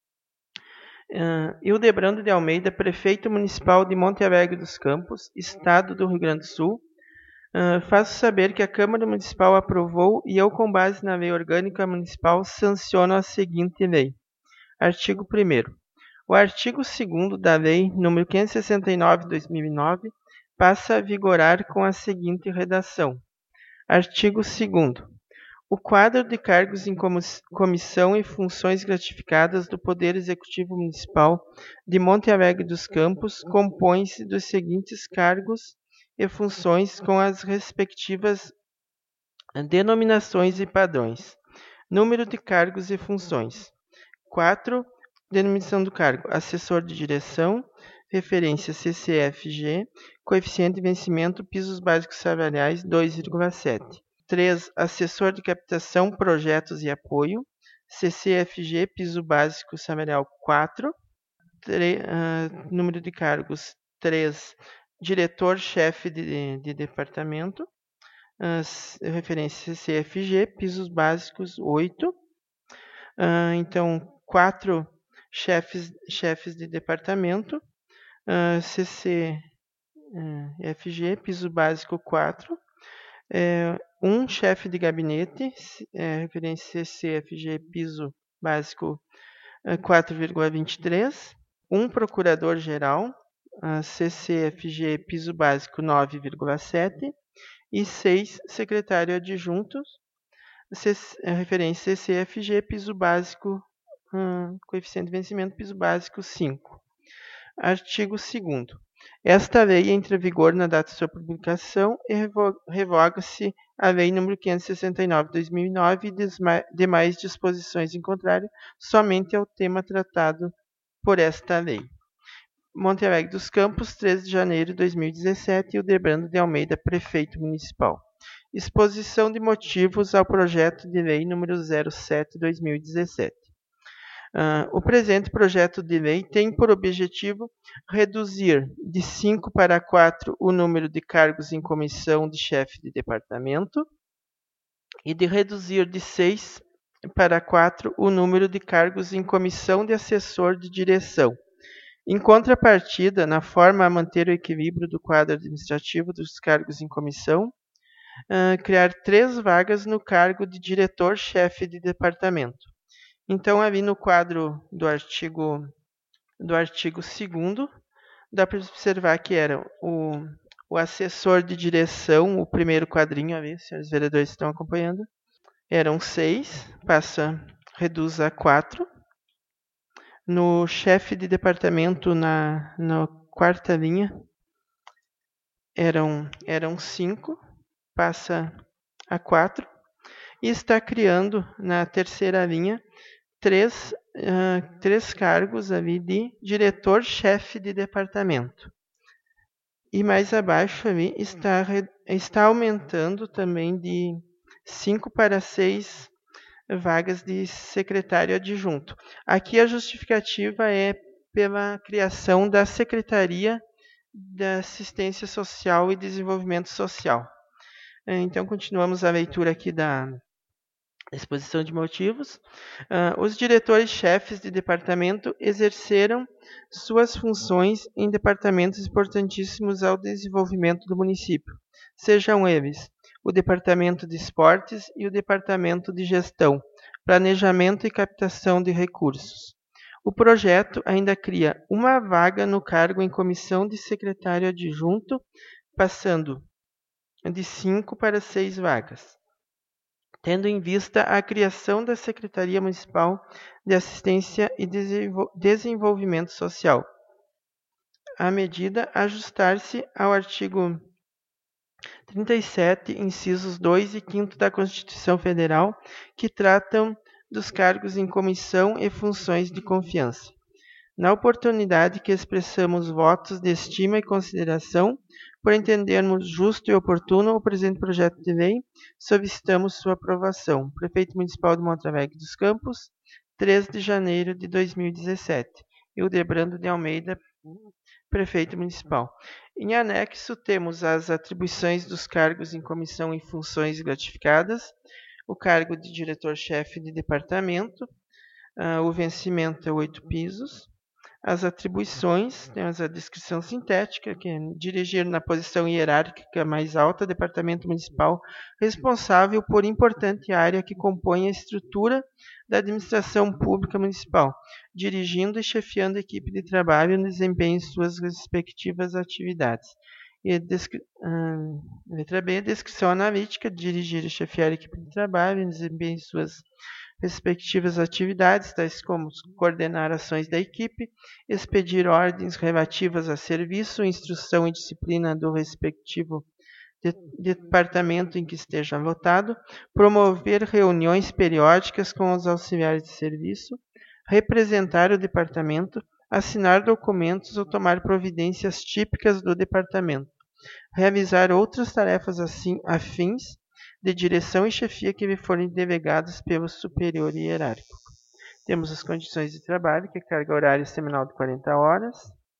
Uh, Hildebrando de Almeida, prefeito municipal de Monte Alegre dos Campos, Estado do Rio Grande do Sul, uh, faço saber que a Câmara Municipal aprovou e eu, com base na Lei Orgânica Municipal, sanciono a seguinte lei. Artigo primeiro. O artigo segundo da Lei número quinhentos e sessenta e nove, dois mil e nove, passa a vigorar com a seguinte redação. Artigo segundo. O quadro de cargos em comissão e funções gratificadas do Poder Executivo Municipal de Monte Alegre dos Campos compõe-se dos seguintes cargos e funções com as respectivas denominações e padrões. Número de cargos e funções. quatro. Denominação do cargo. Assessor de direção. Referência C C F G. Coeficiente de vencimento. Pisos básicos salariais dois vírgula sete. três. Assessor de captação, projetos e apoio. C C F G, piso básico salarial quatro. três, uh, número de cargos três. Diretor-chefe de, de departamento. Uh, referência C C F G, pisos básicos oito. Uh, então, quatro chefes, chefes de departamento. Uh, C C F G, piso básico quatro. É, um chefe de gabinete, é, referência C C F G, piso básico é, quatro vírgula vinte e três. Um procurador-geral, C C F G, piso básico nove vírgula sete. E seis secretário adjuntos, C C, é, referência C C F G, piso básico, hum, coeficiente de vencimento, piso básico cinco. Artigo segundo. Esta lei entra em vigor na data de sua publicação e revoga-se a Lei número quinhentos e sessenta e nove, dois mil e nove e demais disposições em contrário somente ao tema tratado por esta lei. Monte Alegre dos Campos, treze de janeiro de dois mil e dezessete, Hildebrando de Almeida, prefeito municipal. Exposição de motivos ao projeto de lei número zero sete, dois mil e dezessete. Uh, o presente projeto de lei tem por objetivo reduzir de cinco para quatro o número de cargos em comissão de chefe de departamento e de reduzir de seis para quatro o número de cargos em comissão de assessor de direção. Em contrapartida, na forma a manter o equilíbrio do quadro administrativo dos cargos em comissão, uh, criar três vagas no cargo de diretor-chefe de departamento. Então, ali no quadro do artigo do artigo segundo, dá para observar que era o, o assessor de direção, o primeiro quadrinho ali, os senhores vereadores estão acompanhando, eram seis, passa, reduz a quatro. No chefe de departamento, na, na quarta linha, eram, eram cinco, passa a quatro. E está criando, na terceira linha, três, uh, três cargos ali de diretor-chefe de departamento. E mais abaixo ali está, está aumentando também de cinco para seis vagas de secretário adjunto. Aqui a justificativa é pela criação da Secretaria da Assistência Social e Desenvolvimento Social. Então, continuamos a leitura aqui da exposição de motivos. Uh, os diretores-chefes de departamento exerceram suas funções em departamentos importantíssimos ao desenvolvimento do município, sejam eles o Departamento de Esportes e o Departamento de Gestão, Planejamento e Captação de Recursos. O projeto ainda cria uma vaga no cargo em comissão de secretário adjunto, passando de cinco para seis vagas, tendo em vista a criação da Secretaria Municipal de Assistência e Desenvolvimento Social. A medida ajustar-se ao artigo trinta e sete, incisos dois e quinto da Constituição Federal, que tratam dos cargos em comissão e funções de confiança. Na oportunidade que expressamos votos de estima e consideração, por entendermos justo e oportuno o presente projeto de lei, solicitamos sua aprovação. Prefeito Municipal de Montevideo dos Campos, três de janeiro de dois mil e dezessete. Hildebrando de Almeida, Prefeito Municipal. Em anexo, temos as atribuições dos cargos em comissão e funções gratificadas, o cargo de diretor-chefe de departamento, uh, o vencimento é oito pisos, as atribuições, temos a descrição sintética, que é dirigir na posição hierárquica mais alta, departamento municipal responsável por importante área que compõe a estrutura da administração pública municipal, dirigindo e chefiando a equipe de trabalho no desempenho de suas respectivas atividades. E descri... hum, letra B, descrição analítica, dirigir e chefiar a equipe de trabalho no desempenho de suas respectivas atividades, tais como coordenar ações da equipe, expedir ordens relativas a serviço, instrução e disciplina do respectivo de departamento em que esteja lotado, promover reuniões periódicas com os auxiliares de serviço, representar o departamento, assinar documentos ou tomar providências típicas do departamento, realizar outras tarefas assim, afins de direção e chefia que lhe forem delegadas pelo superior hierárquico. Temos as condições de trabalho, que é carga horária semanal de quarenta horas,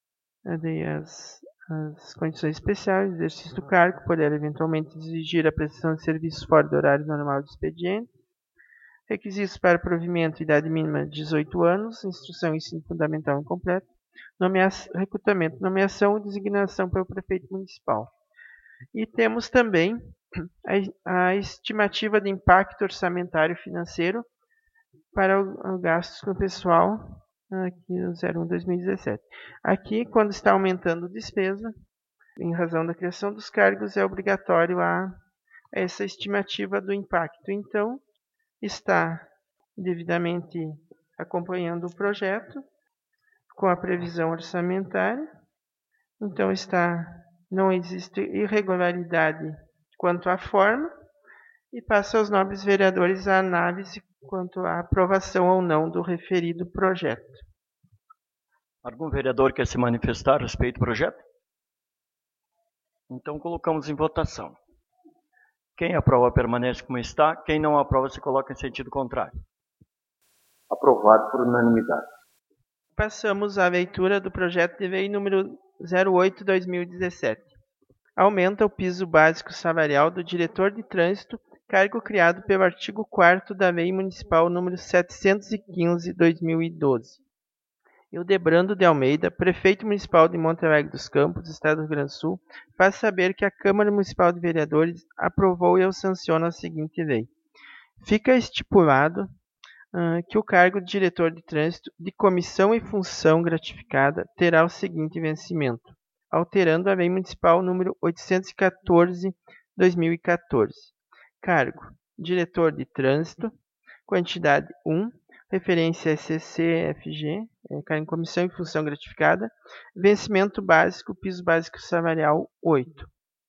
as, as condições especiais, exercício do cargo, poder eventualmente exigir a prestação de serviços fora do horário normal do expediente, requisitos para provimento, idade mínima de dezoito anos, instrução e ensino fundamental incompleto, nomeação, recrutamento, nomeação e designação pelo prefeito municipal. E temos também a, a estimativa de impacto orçamentário financeiro para o, o gastos com o pessoal, aqui no zero um dois mil e dezessete. Aqui, quando está aumentando despesa, em razão da criação dos cargos, é obrigatório a, a essa estimativa do impacto. Então, está devidamente acompanhando o projeto com a previsão orçamentária. Então, está, não existe irregularidade quanto à forma, e passa aos nobres vereadores a análise quanto à aprovação ou não do referido projeto. Algum vereador quer se manifestar a respeito do projeto? Então colocamos em votação. Quem aprova permanece como está, quem não aprova se coloca em sentido contrário. Aprovado por unanimidade. Passamos à leitura do projeto de lei número zero oito barra dois mil e dezessete. Aumenta o piso básico salarial do diretor de trânsito, cargo criado pelo artigo quarto da Lei Municipal número setecentos e quinze barra dois mil e doze. Hildebrando de Almeida, prefeito municipal de Monte Alegre dos Campos, Estado do Rio Grande do Sul, faz saber que a Câmara Municipal de Vereadores aprovou e sanciona a seguinte lei. Fica estipulado uh, que o cargo de diretor de trânsito de comissão e função gratificada terá o seguinte vencimento, alterando a Lei Municipal número oitocentos e quatorze barra dois mil e quatorze. Cargo: diretor de trânsito, quantidade um, referência C C F G, é, cargo em comissão e função gratificada, vencimento básico, piso básico salarial oito.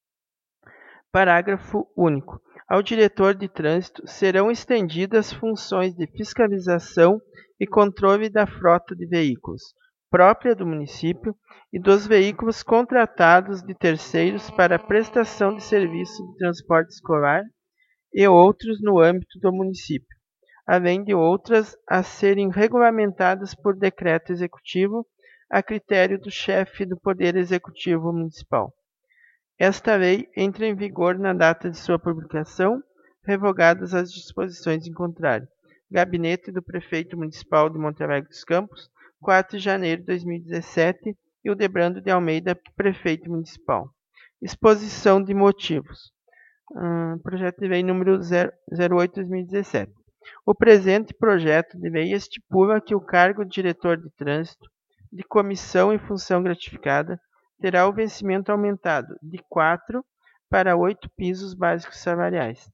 Parágrafo único. Ao diretor de trânsito serão estendidas funções de fiscalização e controle da frota de veículos própria do município e dos veículos contratados de terceiros para prestação de serviço de transporte escolar e outros no âmbito do município, além de outras a serem regulamentadas por decreto executivo a critério do chefe do Poder Executivo Municipal. Esta lei entra em vigor na data de sua publicação, revogadas as disposições em contrário. Gabinete do Prefeito Municipal de Monte Alegre dos Campos, quatro de janeiro de dois mil e dezessete, Hildebrando de Almeida, Prefeito Municipal. Exposição de motivos. Uh, projeto de lei número zero oito barra dois mil e dezessete. O presente projeto de lei estipula que o cargo de diretor de trânsito, de comissão e função gratificada, terá o vencimento aumentado de quatro para oito pisos básicos salariais.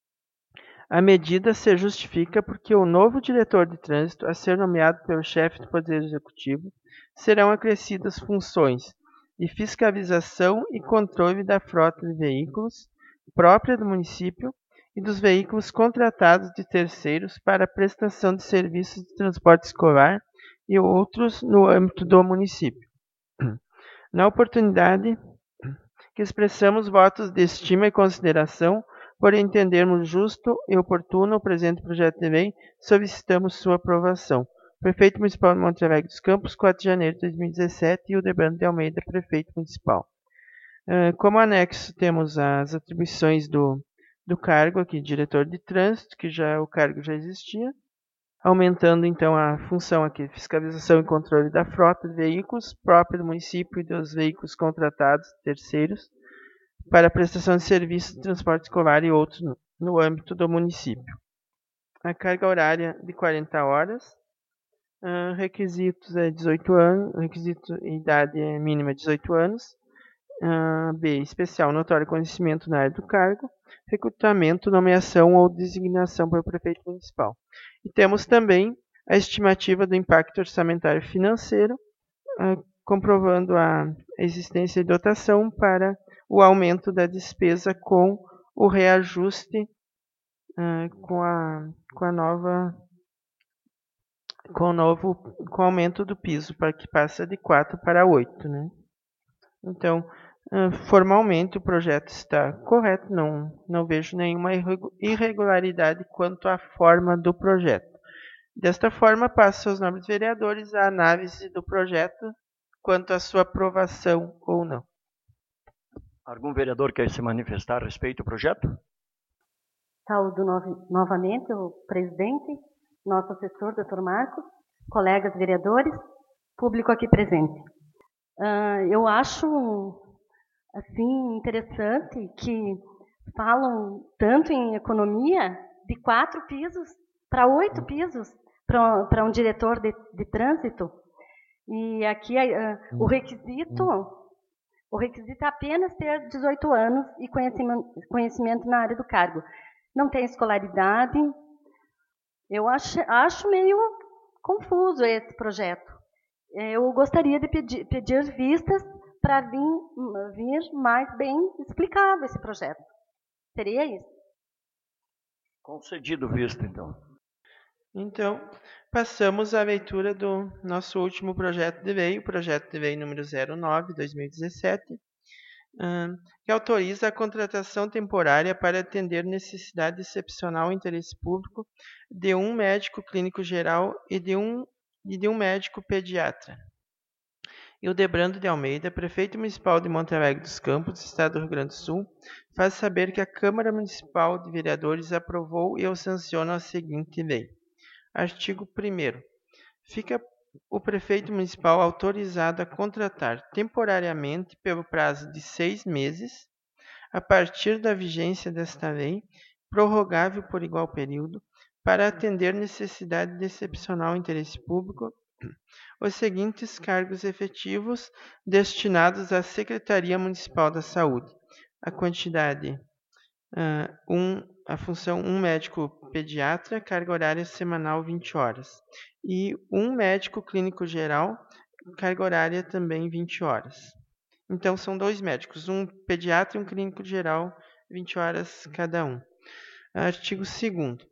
A medida se justifica porque o novo diretor de trânsito, a ser nomeado pelo chefe do Poder Executivo, serão acrescidas funções de fiscalização e controle da frota de veículos própria do município e dos veículos contratados de terceiros para a prestação de serviços de transporte escolar e outros no âmbito do município. Na oportunidade que expressamos votos de estima e consideração, por entendermos justo e oportuno o presente projeto de lei, solicitamos sua aprovação. Prefeito Municipal de Monte Alegre dos Campos, quatro de janeiro de dois mil e dezessete, e Hildebrando de Almeida, Prefeito Municipal. Uh, como anexo, temos as atribuições do, do cargo aqui, diretor de trânsito, que já o cargo já existia, aumentando então a função aqui, fiscalização e controle da frota de veículos própria do município e dos veículos contratados de terceiros, para a prestação de serviços de transporte escolar e outros no, no âmbito do município. A carga horária de quarenta horas, uh, requisitos é dezoito anos, requisito idade é mínima dezoito anos, uh, B, especial notório conhecimento na área do cargo, recrutamento, nomeação ou designação pelo prefeito municipal. E temos também a estimativa do impacto orçamentário financeiro, uh, comprovando a existência de dotação para o aumento da despesa com o reajuste uh, com, a, com a nova com o novo com o aumento do piso, para que passa de quatro para oito, né? Então, uh, formalmente o projeto está correto, não, não vejo nenhuma irregularidade quanto à forma do projeto. Desta forma, passo aos nobres vereadores a análise do projeto quanto à sua aprovação ou não. Algum vereador quer se manifestar a respeito do projeto? Saúdo novamente o presidente, nosso assessor, doutor Marcos, colegas vereadores, público aqui presente. Uh, eu acho assim interessante que falam tanto em economia de quatro pisos para oito pisos para um diretor de, de trânsito. E aqui uh, o requisito... O requisito é apenas ter dezoito anos e conhecimento, conhecimento na área do cargo. Não tem escolaridade. Eu acho, acho meio confuso esse projeto. Eu gostaria de pedir, pedir vistas para vir, vir mais bem explicado esse projeto. Seria isso? Concedido vista, então. Então, passamos à leitura do nosso último projeto de lei, o projeto de lei número zero nove de dois mil e dezessete, que autoriza a contratação temporária para atender necessidade excepcional e interesse público de um médico clínico geral e de um, e de um médico pediatra. Hildebrando de Almeida, prefeito municipal de Monte Alegre dos Campos, Estado do Rio Grande do Sul, faz saber que a Câmara Municipal de Vereadores aprovou e eu sanciono a seguinte lei. Artigo primeiro. Fica o prefeito municipal autorizado a contratar temporariamente pelo prazo de seis meses, a partir da vigência desta lei, prorrogável por igual período, para atender necessidade de excepcional interesse público, os seguintes cargos efetivos destinados à Secretaria Municipal da Saúde. A quantidade uh, um, a função um médico pediatra, carga horária semanal vinte horas. E um médico clínico geral, carga horária também vinte horas. Então, são dois médicos, um pediatra e um clínico geral, vinte horas cada um. Artigo segundo.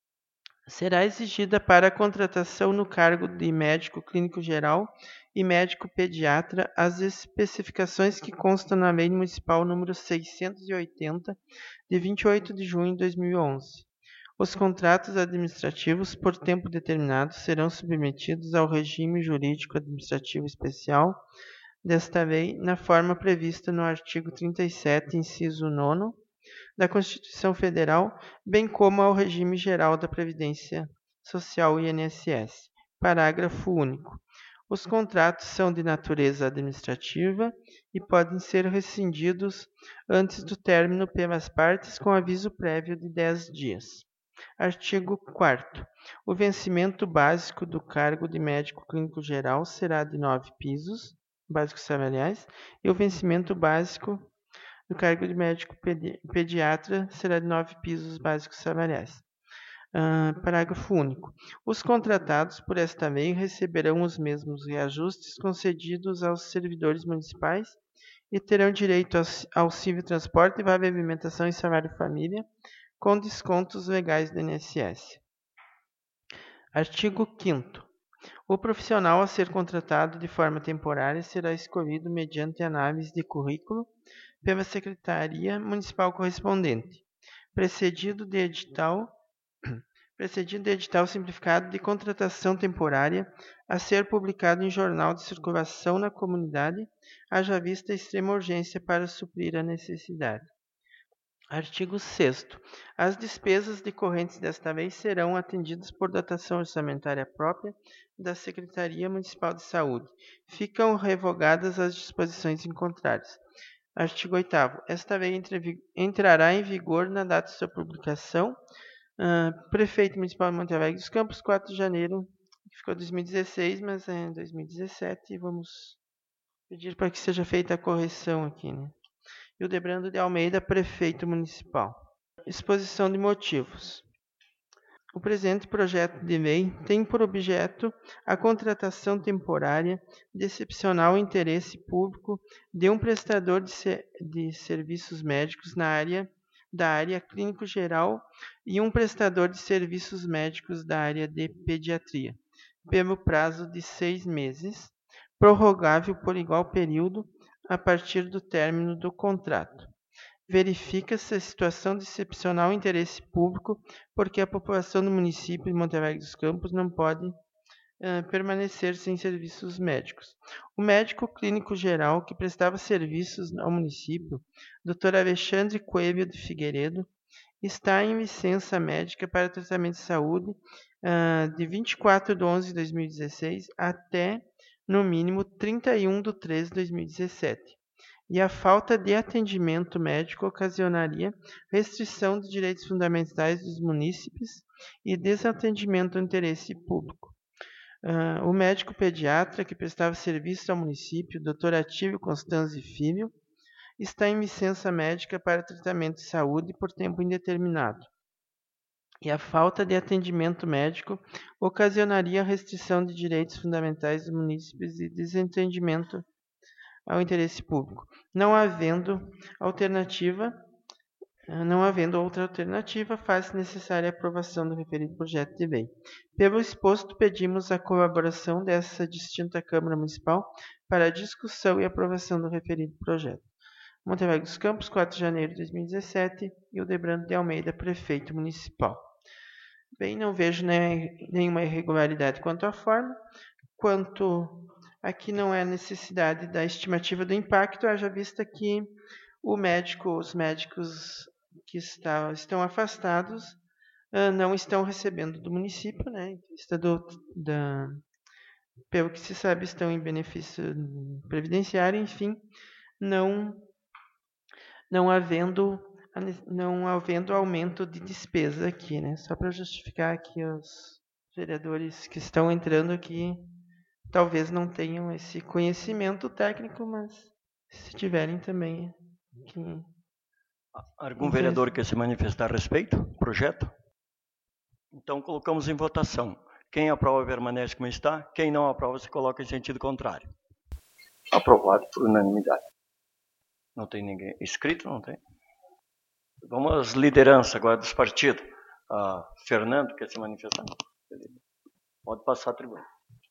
Será exigida para a contratação no cargo de médico clínico geral e médico pediatra as especificações que constam na Lei Municipal número seiscentos e oitenta, de vinte e oito de junho de dois mil e onze. Os contratos administrativos por tempo determinado serão submetidos ao regime jurídico administrativo especial desta lei na forma prevista no artigo trinta e sete, inciso nono, da Constituição Federal, bem como ao regime geral da Previdência Social I N S S. Parágrafo único. Os contratos são de natureza administrativa e podem ser rescindidos antes do término pelas partes com aviso prévio de dez dias. Artigo quarto. O vencimento básico do cargo de médico clínico geral será de nove pisos básicos salariais e o vencimento básico O cargo de médico pedi pediatra será de nove pisos básicos salariais. Uh, parágrafo único. Os contratados por esta lei receberão os mesmos reajustes concedidos aos servidores municipais e terão direito ao auxílio transporte, vale alimentação e salário família, com descontos legais do I N S S. Artigo quinto. O profissional a ser contratado de forma temporária será escolhido mediante análise de currículo pela Secretaria Municipal correspondente, precedido de edital precedido de edital simplificado de contratação temporária a ser publicado em jornal de circulação na comunidade, haja vista a extrema urgência para suprir a necessidade. Artigo sexto. As despesas decorrentes desta lei serão atendidas por dotação orçamentária própria da Secretaria Municipal de Saúde. Ficam revogadas as disposições em contrário. Artigo oitavo. Esta lei entrará em vigor na data de sua publicação. Uh, Prefeito Municipal de Monte Alegre dos Campos, quatro de janeiro, ficou dois mil e dezesseis, mas é dois mil e dezessete, vamos pedir para que seja feita a correção aqui, né? Hildebrando de Almeida, Prefeito Municipal. Exposição de motivos. O presente projeto de lei tem por objeto a contratação temporária de excepcional interesse público de um prestador de, se de serviços médicos na área da área clínico-geral e um prestador de serviços médicos da área de pediatria, pelo prazo de seis meses, prorrogável por igual período a partir do término do contrato. Verifica-se a situação de excepcional interesse público porque a população do município de Monte Alegre dos Campos não pode uh, permanecer sem serviços médicos. O médico clínico geral que prestava serviços ao município, doutor Alexandre Coelho de Figueiredo, está em licença médica para tratamento de saúde uh, de vinte e quatro de onze de dois mil e dezesseis até, no mínimo, trinta e um de três de dois mil e dezessete. E a falta de atendimento médico ocasionaria restrição de direitos fundamentais dos munícipes e desatendimento ao interesse público. Uh, o médico pediatra que prestava serviço ao município, doutor Atílio Constanzi Filho, está em licença médica para tratamento de saúde por tempo indeterminado. E a falta de atendimento médico ocasionaria restrição de direitos fundamentais dos munícipes e desentendimento ao interesse público. Não havendo alternativa, não havendo outra alternativa, faz-se necessária a aprovação do referido projeto de lei. Pelo exposto, pedimos a colaboração dessa distinta Câmara Municipal para a discussão e aprovação do referido projeto. Monte Alegre dos Campos, quatro de janeiro de dois mil e dezessete, Hildebrando de Almeida, Prefeito Municipal. Bem, não vejo né, nenhuma irregularidade quanto à forma, quanto aqui não é necessidade da estimativa do impacto, haja vista que o médico, os médicos que está, estão afastados uh, não estão recebendo do município, né? Do, da, pelo que se sabe, estão em benefício previdenciário, enfim, não, não, havendo, não havendo aumento de despesa aqui, né? Só para justificar aqui os vereadores que estão entrando aqui, talvez não tenham esse conhecimento técnico, mas se tiverem também. Que... Algum vereador quer se manifestar a respeito do projeto? Então colocamos em votação. Quem aprova permanece como está, quem não aprova se coloca em sentido contrário. Aprovado por unanimidade. Não tem ninguém inscrito? Não tem. Vamos às lideranças agora dos partidos. Ah, Fernando quer se manifestar? Pode passar a tribuna.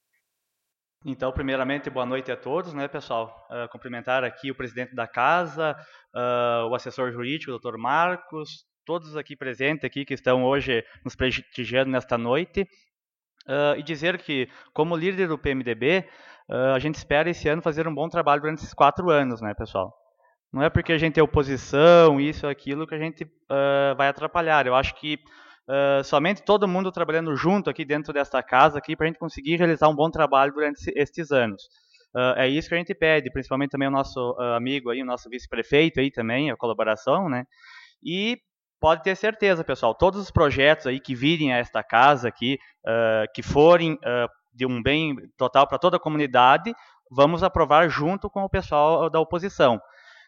Então, primeiramente, boa noite a todos, né, pessoal? Uh, cumprimentar aqui o presidente da casa, uh, o assessor jurídico, o doutor Marcos, todos aqui presentes aqui que estão hoje nos prestigiando nesta noite. Uh, e dizer que, como líder do P M D B, uh, a gente espera esse ano fazer um bom trabalho durante esses quatro anos, né, pessoal? Não é porque a gente é oposição, isso, aquilo, que a gente uh, vai atrapalhar. Eu acho que Uh, somente todo mundo trabalhando junto aqui dentro desta casa aqui para a gente conseguir realizar um bom trabalho durante estes anos. Uh, é isso que a gente pede, principalmente também o nosso uh, amigo aí, o nosso vice-prefeito aí também, a colaboração, né? E pode ter certeza, pessoal, todos os projetos aí que virem a esta casa aqui, uh, que forem uh, de um bem total para toda a comunidade, vamos aprovar junto com o pessoal da oposição.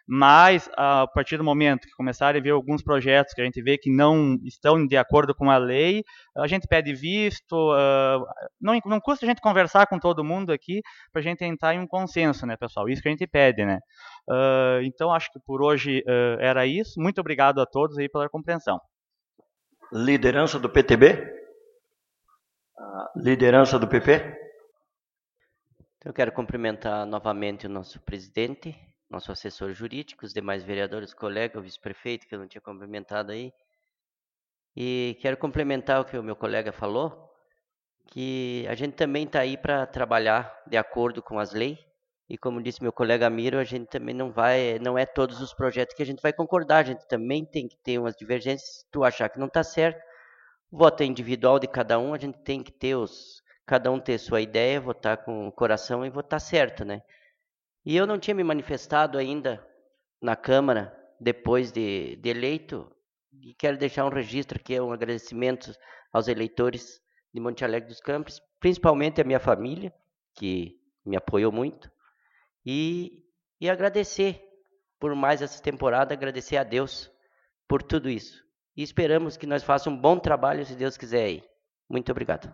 Mas, a partir do momento que começarem a ver alguns projetos que a gente vê que não estão de acordo com a lei, a gente pede visto, uh, não, não custa a gente conversar com todo mundo aqui para a gente entrar em um consenso, né, pessoal? Isso que a gente pede, né? Uh, então, acho que por hoje uh, era isso. Muito obrigado a todos aí pela compreensão. Liderança do P T B? A liderança do P P? Então, eu quero cumprimentar novamente o nosso presidente, nosso assessor jurídico, os demais vereadores, colegas, o vice-prefeito, que eu não tinha cumprimentado aí. E quero complementar o que o meu colega falou, que a gente também está aí para trabalhar de acordo com as leis. E como disse meu colega Miro, a gente também não vai, não é todos os projetos que a gente vai concordar, a gente também tem que ter umas divergências. Se tu achar que não está certo, o voto é individual de cada um, a gente tem que ter os, cada um ter sua ideia, votar com o coração e votar certo, né? E eu não tinha me manifestado ainda na Câmara, depois de, de eleito, e quero deixar um registro aqui, um agradecimento aos eleitores de Monte Alegre dos Campos, principalmente a minha família, que me apoiou muito, e, e agradecer por mais essa temporada, agradecer a Deus por tudo isso. E esperamos que nós façamos um bom trabalho, se Deus quiser aí. Muito obrigado.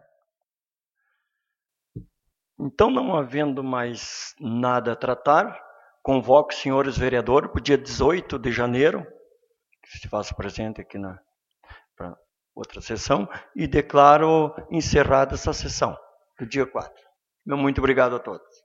Então, não havendo mais nada a tratar, convoco os senhores vereadores para o dia dezoito de janeiro, que se faça presente aqui na pra outra sessão, e declaro encerrada essa sessão do dia quatro. Meu muito obrigado a todos.